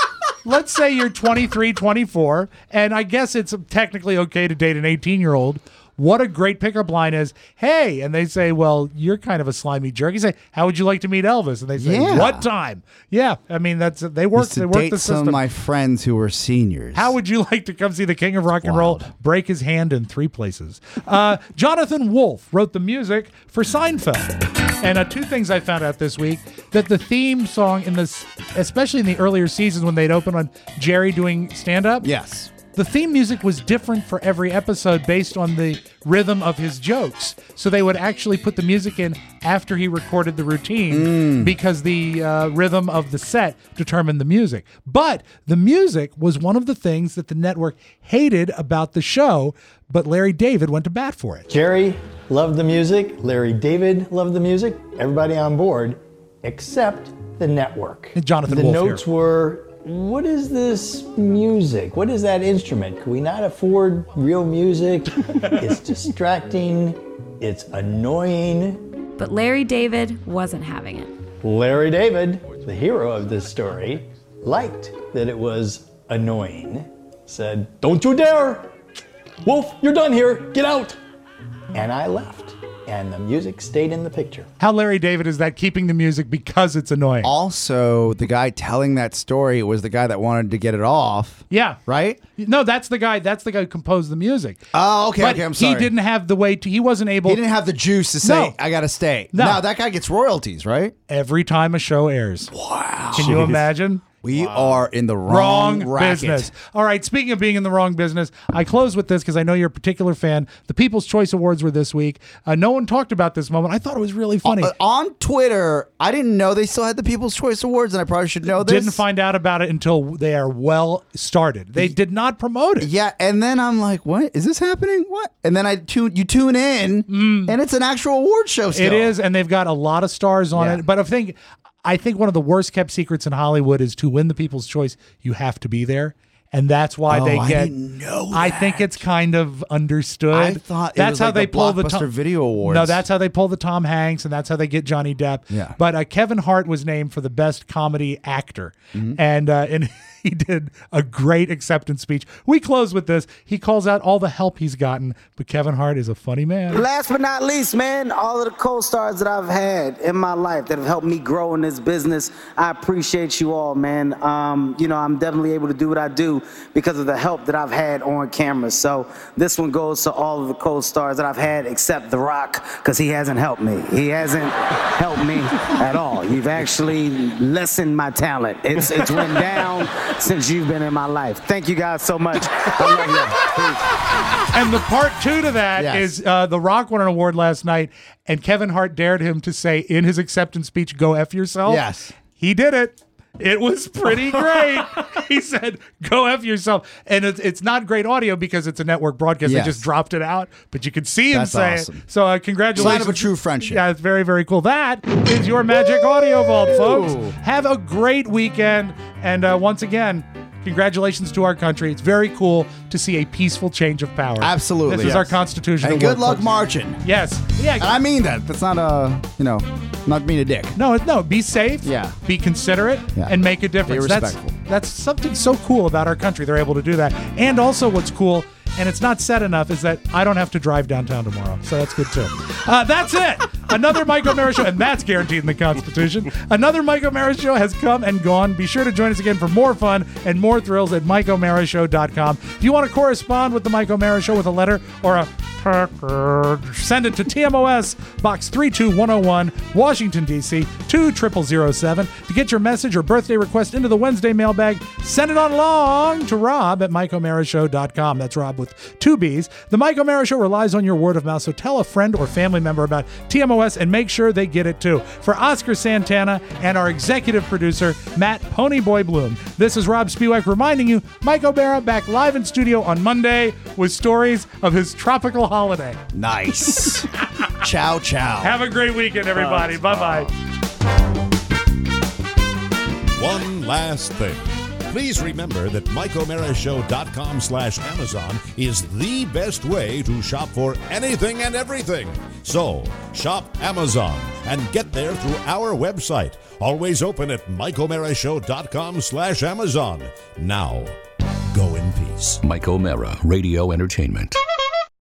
Speaker 3: let's say you're 23, 24, and I guess it's technically okay to date an 18-year-old. What a great pickup line is, hey, and they say, well, you're kind of a slimy jerk. You say, how would you like to meet Elvis? And they say, what time? Yeah, I mean, they work the
Speaker 4: some
Speaker 3: system.
Speaker 4: of my friends who were seniors.
Speaker 3: How would you like to come see the king of rock and roll break his hand in 3 places? Jonathan Wolf wrote the music for Seinfeld. And 2 things I found out this week, that the theme song, especially in the earlier seasons when they'd open on Jerry doing stand-up,
Speaker 4: yes,
Speaker 3: the theme music was different for every episode based on the rhythm of his jokes. So they would actually put the music in after he recorded the routine because the rhythm of the set determined the music. But the music was one of the things that the network hated about the show, but Larry David went to bat for it.
Speaker 2: Jerry loved the music. Larry David loved the music. Everybody on board except the network.
Speaker 3: And Jonathan
Speaker 2: the
Speaker 3: Wolf
Speaker 2: notes
Speaker 3: here.
Speaker 2: were, what is this music? What is that instrument? Can we not afford real music? It's distracting. It's annoying.
Speaker 18: But Larry David wasn't having it.
Speaker 2: Larry David, the hero of this story, liked that it was annoying. Said, don't you dare! Wolf, you're done here. Get out! And I left. And the music stayed in the picture.
Speaker 3: How Larry David is that keeping the music because it's annoying?
Speaker 4: Also, the guy telling that story was the guy that wanted to get it off.
Speaker 3: Yeah.
Speaker 4: Right?
Speaker 3: No, that's the guy who composed the music.
Speaker 4: Oh, okay,
Speaker 3: but
Speaker 4: okay, I'm sorry.
Speaker 3: He didn't have the way to, he wasn't able.
Speaker 4: He didn't have the juice to say,
Speaker 3: No.
Speaker 4: I got to stay.
Speaker 3: No.
Speaker 4: Now, that guy gets royalties, right?
Speaker 3: Every time a show airs.
Speaker 4: Wow.
Speaker 3: Can you imagine?
Speaker 4: We are in the wrong racket.
Speaker 3: business. All right, speaking of being in the wrong business, I close with this because I know you're a particular fan. The People's Choice Awards were this week. No one talked about this moment. I thought it was really funny.
Speaker 4: On Twitter, I didn't know they still had the People's Choice Awards, and I probably should know this.
Speaker 3: Didn't find out about it until they are well started. They did not promote it.
Speaker 4: Yeah, and then I'm like, what? Is this happening? What? And then you tune in, and it's an actual award show still.
Speaker 3: It is, and they've got a lot of stars on it. But I think one of the worst kept secrets in Hollywood is to win the People's Choice, you have to be there. And that's why they get.
Speaker 4: I didn't know
Speaker 3: I think it's kind of understood.
Speaker 4: I thought
Speaker 3: that's how they pull the
Speaker 4: Blockbuster Video Awards.
Speaker 3: No, that's how they pull the Tom Hanks, and that's how they get Johnny Depp.
Speaker 4: Yeah.
Speaker 3: But Kevin Hart was named for the best comedy actor, and he did a great acceptance speech. We close with this. He calls out all the help he's gotten, but Kevin Hart is a funny man.
Speaker 7: Last but not least, man, all of the co-stars that I've had in my life that have helped me grow in this business, I appreciate you all, man. I'm definitely able to do what I do because of the help that I've had on camera. So this one goes to all of the co-stars that I've had except The Rock, because he hasn't helped me. He hasn't helped me at all. You've actually lessened my talent. It's went down since you've been in my life. Thank you guys so much. I love you. Peace.
Speaker 3: And the part 2 to that is The Rock won an award last night, and Kevin Hart dared him to say in his acceptance speech, "Go F yourself."
Speaker 4: Yes.
Speaker 3: He did it. It was pretty great. He said, "Go F yourself." And it's not great audio because it's a network broadcast.
Speaker 4: Yes.
Speaker 3: They just dropped it out, but you can see him
Speaker 4: That's
Speaker 3: say
Speaker 4: awesome.
Speaker 3: it. So congratulations.
Speaker 4: Sign of a true friendship.
Speaker 3: Yeah, it's very, very cool. That is your Magic Audio Vault, folks. Have a great weekend. And once again, congratulations to our country. It's very cool to see a peaceful change of power.
Speaker 4: Absolutely.
Speaker 3: This is our Constitution.
Speaker 4: And good luck marching.
Speaker 3: Yes. Yeah.
Speaker 4: And I mean that. That's not not being a dick.
Speaker 3: No, be safe.
Speaker 4: Yeah.
Speaker 3: Be considerate and make a difference.
Speaker 4: Be respectful.
Speaker 3: That's something so cool about our country. They're able to do that. And also what's cool, and it's not said enough, is that I don't have to drive downtown tomorrow. So that's good too. That's it. Another Mike O'Mara Show, and that's guaranteed in the Constitution. Another Mike O'Mara Show has come and gone. Be sure to join us again for more fun and more thrills at MikeO'MaraShow.com. If you want to correspond with the Mike O'Mara Show with a letter or a send it to TMOS Box 32101, Washington, D.C. 20007. To get your message or birthday request into the Wednesday mailbag, send it on along to Rob at MikeO'MaraShow.com. That's Rob with 2 B's. The Mike O'Mara Show relies on your word of mouth, so tell a friend or family member about TMOS and make sure they get it too. For Oscar Santana and our executive producer, Matt Ponyboy Bloom, this is Rob Spiewak reminding you, Mike O'Mara back live in studio on Monday with stories of his tropical holiday.
Speaker 4: Nice. Ciao, ciao.
Speaker 3: Have a great weekend, everybody. Bye-bye.
Speaker 19: One last thing.
Speaker 8: Please remember that MikeO'MaraShow.com/Amazon is the best way to shop for anything and everything. So, shop Amazon and get there through our website. Always open at MikeO'MaraShow.com/Amazon. Now, go in peace.
Speaker 1: Mike O'Mara, Radio Entertainment.